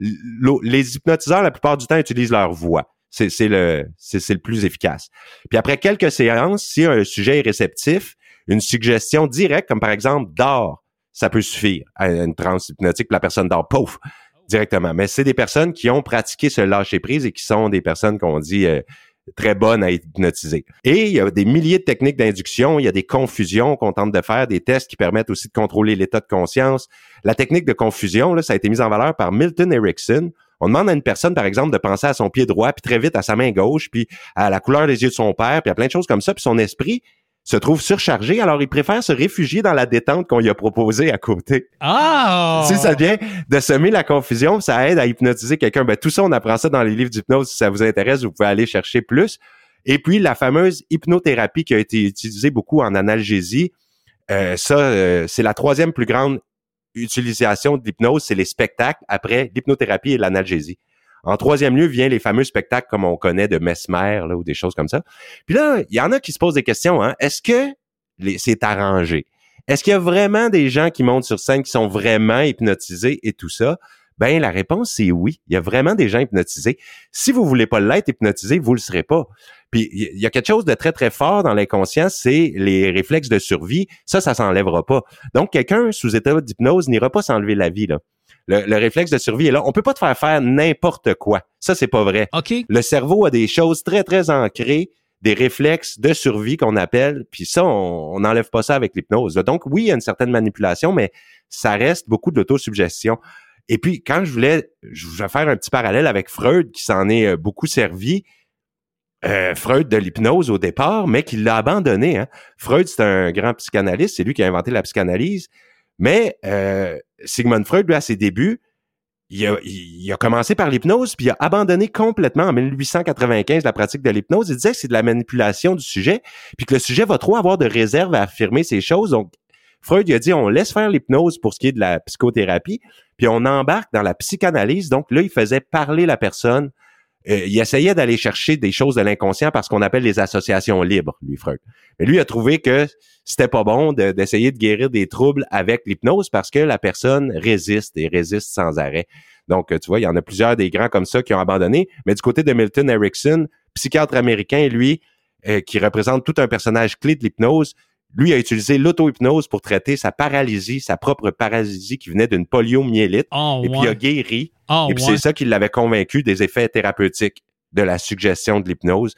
les hypnotiseurs, la plupart du temps, utilisent leur voix. C'est le plus efficace. Puis après quelques séances, si un sujet est réceptif, une suggestion directe, comme par exemple, dors, ça peut suffire à une transe hypnotique, puis la personne dort, pouf, directement. Mais c'est des personnes qui ont pratiqué ce lâcher-prise et qui sont des personnes qu'on dit très bonnes à hypnotiser. Et il y a des milliers de techniques d'induction, il y a des confusions qu'on tente de faire, des tests qui permettent aussi de contrôler l'état de conscience. La technique de confusion, là, ça a été mis en valeur par Milton Erickson. On demande à une personne, par exemple, de penser à son pied droit, puis très vite à sa main gauche, puis à la couleur des yeux de son père, puis à plein de choses comme ça, puis son esprit se trouve surchargé, alors il préfère se réfugier dans la détente qu'on lui a proposée à côté. Ah! Si ça vient de semer la confusion, ça aide à hypnotiser quelqu'un. Tout ça, on apprend ça dans les livres d'hypnose. Si ça vous intéresse, vous pouvez aller chercher plus. Et puis, la fameuse hypnothérapie qui a été utilisée beaucoup en analgésie, c'est la 3e plus grande utilisation de l'hypnose, c'est les spectacles après l'hypnothérapie et l'analgésie. En 3e lieu vient les fameux spectacles comme on connaît de Mesmer là, ou des choses comme ça. Puis là, il y en a qui se posent des questions. Hein? Est-ce que c'est arrangé? Est-ce qu'il y a vraiment des gens qui montent sur scène qui sont vraiment hypnotisés et tout ça? Ben la réponse, c'est oui. Il y a vraiment des gens hypnotisés. Si vous voulez pas l'être hypnotisé, vous le serez pas. Puis il y a quelque chose de très, très fort dans l'inconscient, c'est les réflexes de survie. Ça s'enlèvera pas. Donc, quelqu'un sous état d'hypnose n'ira pas s'enlever la vie, là. Le réflexe de survie est là. On peut pas te faire n'importe quoi. Ça, c'est pas vrai. Okay. Le cerveau a des choses très, très ancrées, des réflexes de survie qu'on appelle, puis ça, on n'enlève pas ça avec l'hypnose. Donc, oui, il y a une certaine manipulation, mais ça reste beaucoup d'autosuggestion. Et puis, quand je vais faire un petit parallèle avec Freud, qui s'en est beaucoup servi, Freud de l'hypnose au départ, mais qui l'a abandonné. Hein. Freud, c'est un grand psychanalyste, c'est lui qui a inventé la psychanalyse. Mais Sigmund Freud, lui, à ses débuts, il a commencé par l'hypnose, puis il a abandonné complètement en 1895 la pratique de l'hypnose. Il disait que c'est de la manipulation du sujet, puis que le sujet va trop avoir de réserve à affirmer ces choses. Donc, Freud il a dit, on laisse faire l'hypnose pour ce qui est de la psychothérapie, puis on embarque dans la psychanalyse. Donc là, il faisait parler la personne. Il essayait d'aller chercher des choses de l'inconscient par ce qu'on appelle les associations libres, lui, Freud. Mais lui a trouvé que c'était pas bon d'essayer de guérir des troubles avec l'hypnose parce que la personne résiste et résiste sans arrêt. Donc, tu vois, il y en a plusieurs des grands comme ça qui ont abandonné. Mais du côté de Milton Erickson, psychiatre américain, lui, qui représente tout un personnage clé de l'hypnose, lui a utilisé l'auto-hypnose pour traiter sa paralysie, sa propre paralysie qui venait d'une poliomyélite. Et puis il a guéri. Et puis c'est ça qui l'avait convaincu des effets thérapeutiques de la suggestion de l'hypnose.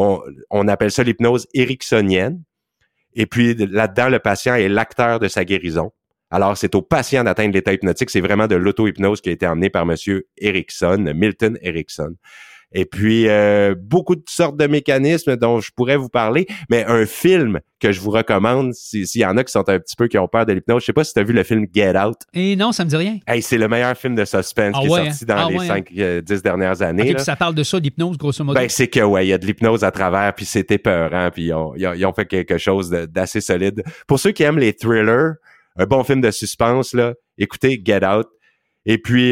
On appelle ça l'hypnose ericksonienne. Et puis là-dedans, le patient est l'acteur de sa guérison. Alors, c'est au patient d'atteindre l'état hypnotique. C'est vraiment de l'auto-hypnose qui a été emmenée par monsieur Erickson, Milton Erickson. Et puis, beaucoup de sortes de mécanismes dont je pourrais vous parler, mais un film que je vous recommande, s'il y en a qui sont un petit peu, qui ont peur de l'hypnose, je sais pas si tu as vu le film Get Out. Et non, ça me dit rien. Hey, c'est le meilleur film de suspense qui est sorti dans les 5-10 dernières années. OK, puis ça parle de ça, d'hypnose, grosso modo? Ben, c'est que, ouais, il y a de l'hypnose à travers, puis c'est épeurant, puis ils ont fait quelque chose d'assez solide. Pour ceux qui aiment les thrillers, un bon film de suspense, là, écoutez Get Out. Et puis,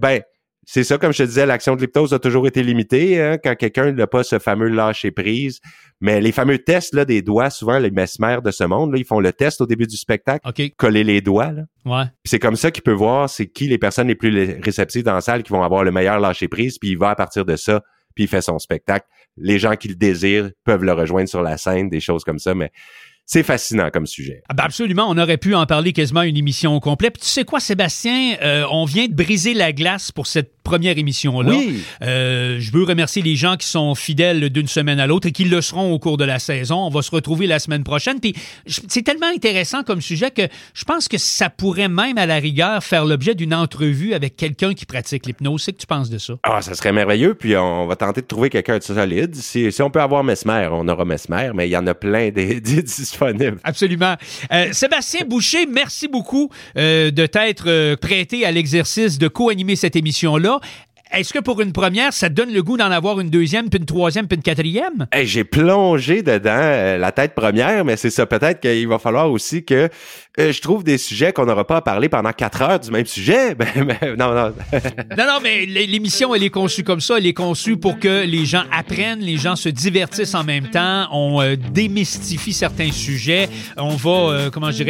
c'est ça, comme je te disais, l'action de l'hypnose a toujours été limitée, hein, quand quelqu'un n'a pas ce fameux lâcher-prise. Mais les fameux tests là, des doigts, souvent les mesmères de ce monde, là, ils font le test au début du spectacle, coller les doigts. Là. Ouais. Puis c'est comme ça qu'il peut voir c'est qui les personnes les plus réceptives dans la salle qui vont avoir le meilleur lâcher-prise, puis il va à partir de ça, puis il fait son spectacle. Les gens qui le désirent peuvent le rejoindre sur la scène, des choses comme ça, mais c'est fascinant comme sujet. Ah ben absolument, on aurait pu en parler quasiment une émission complète. Puis tu sais quoi, Sébastien, on vient de briser la glace pour cette première émission-là. Oui. Je veux remercier les gens qui sont fidèles d'une semaine à l'autre et qui le seront au cours de la saison. On va se retrouver la semaine prochaine. Puis c'est tellement intéressant comme sujet que je pense que ça pourrait même, à la rigueur, faire l'objet d'une entrevue avec quelqu'un qui pratique l'hypnose. C'est que tu penses de ça? Ah, ça serait merveilleux. Puis on va tenter de trouver quelqu'un de solide. Si on peut avoir Mesmer, on aura Mesmer, mais il y en a plein des disponibles. Absolument. Sébastien Boucher, merci beaucoup de t'être prêté à l'exercice de co-animer cette émission-là. Est-ce que pour une première, ça te donne le goût d'en avoir une deuxième, puis une troisième, puis une quatrième? Hey, j'ai plongé dedans la tête première, mais c'est ça. Peut-être qu'il va falloir aussi que je trouve des sujets qu'on n'aura pas à parler pendant 4 heures du même sujet. Non. non, mais l'émission, elle est conçue comme ça. Elle est conçue pour que les gens apprennent, les gens se divertissent en même temps. On démystifie certains sujets. On va,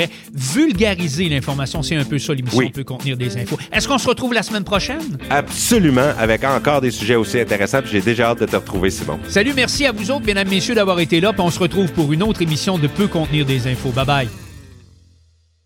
vulgariser l'information. C'est un peu ça, l'émission peut contenir des infos. Est-ce qu'on se retrouve la semaine prochaine? Absolument, avec encore des sujets aussi intéressants. Puis j'ai déjà hâte de te retrouver, Simon. Salut, merci à vous autres, mesdames, messieurs, d'avoir été là. Puis on se retrouve pour une autre émission de Peut contenir des infos. Bye-bye.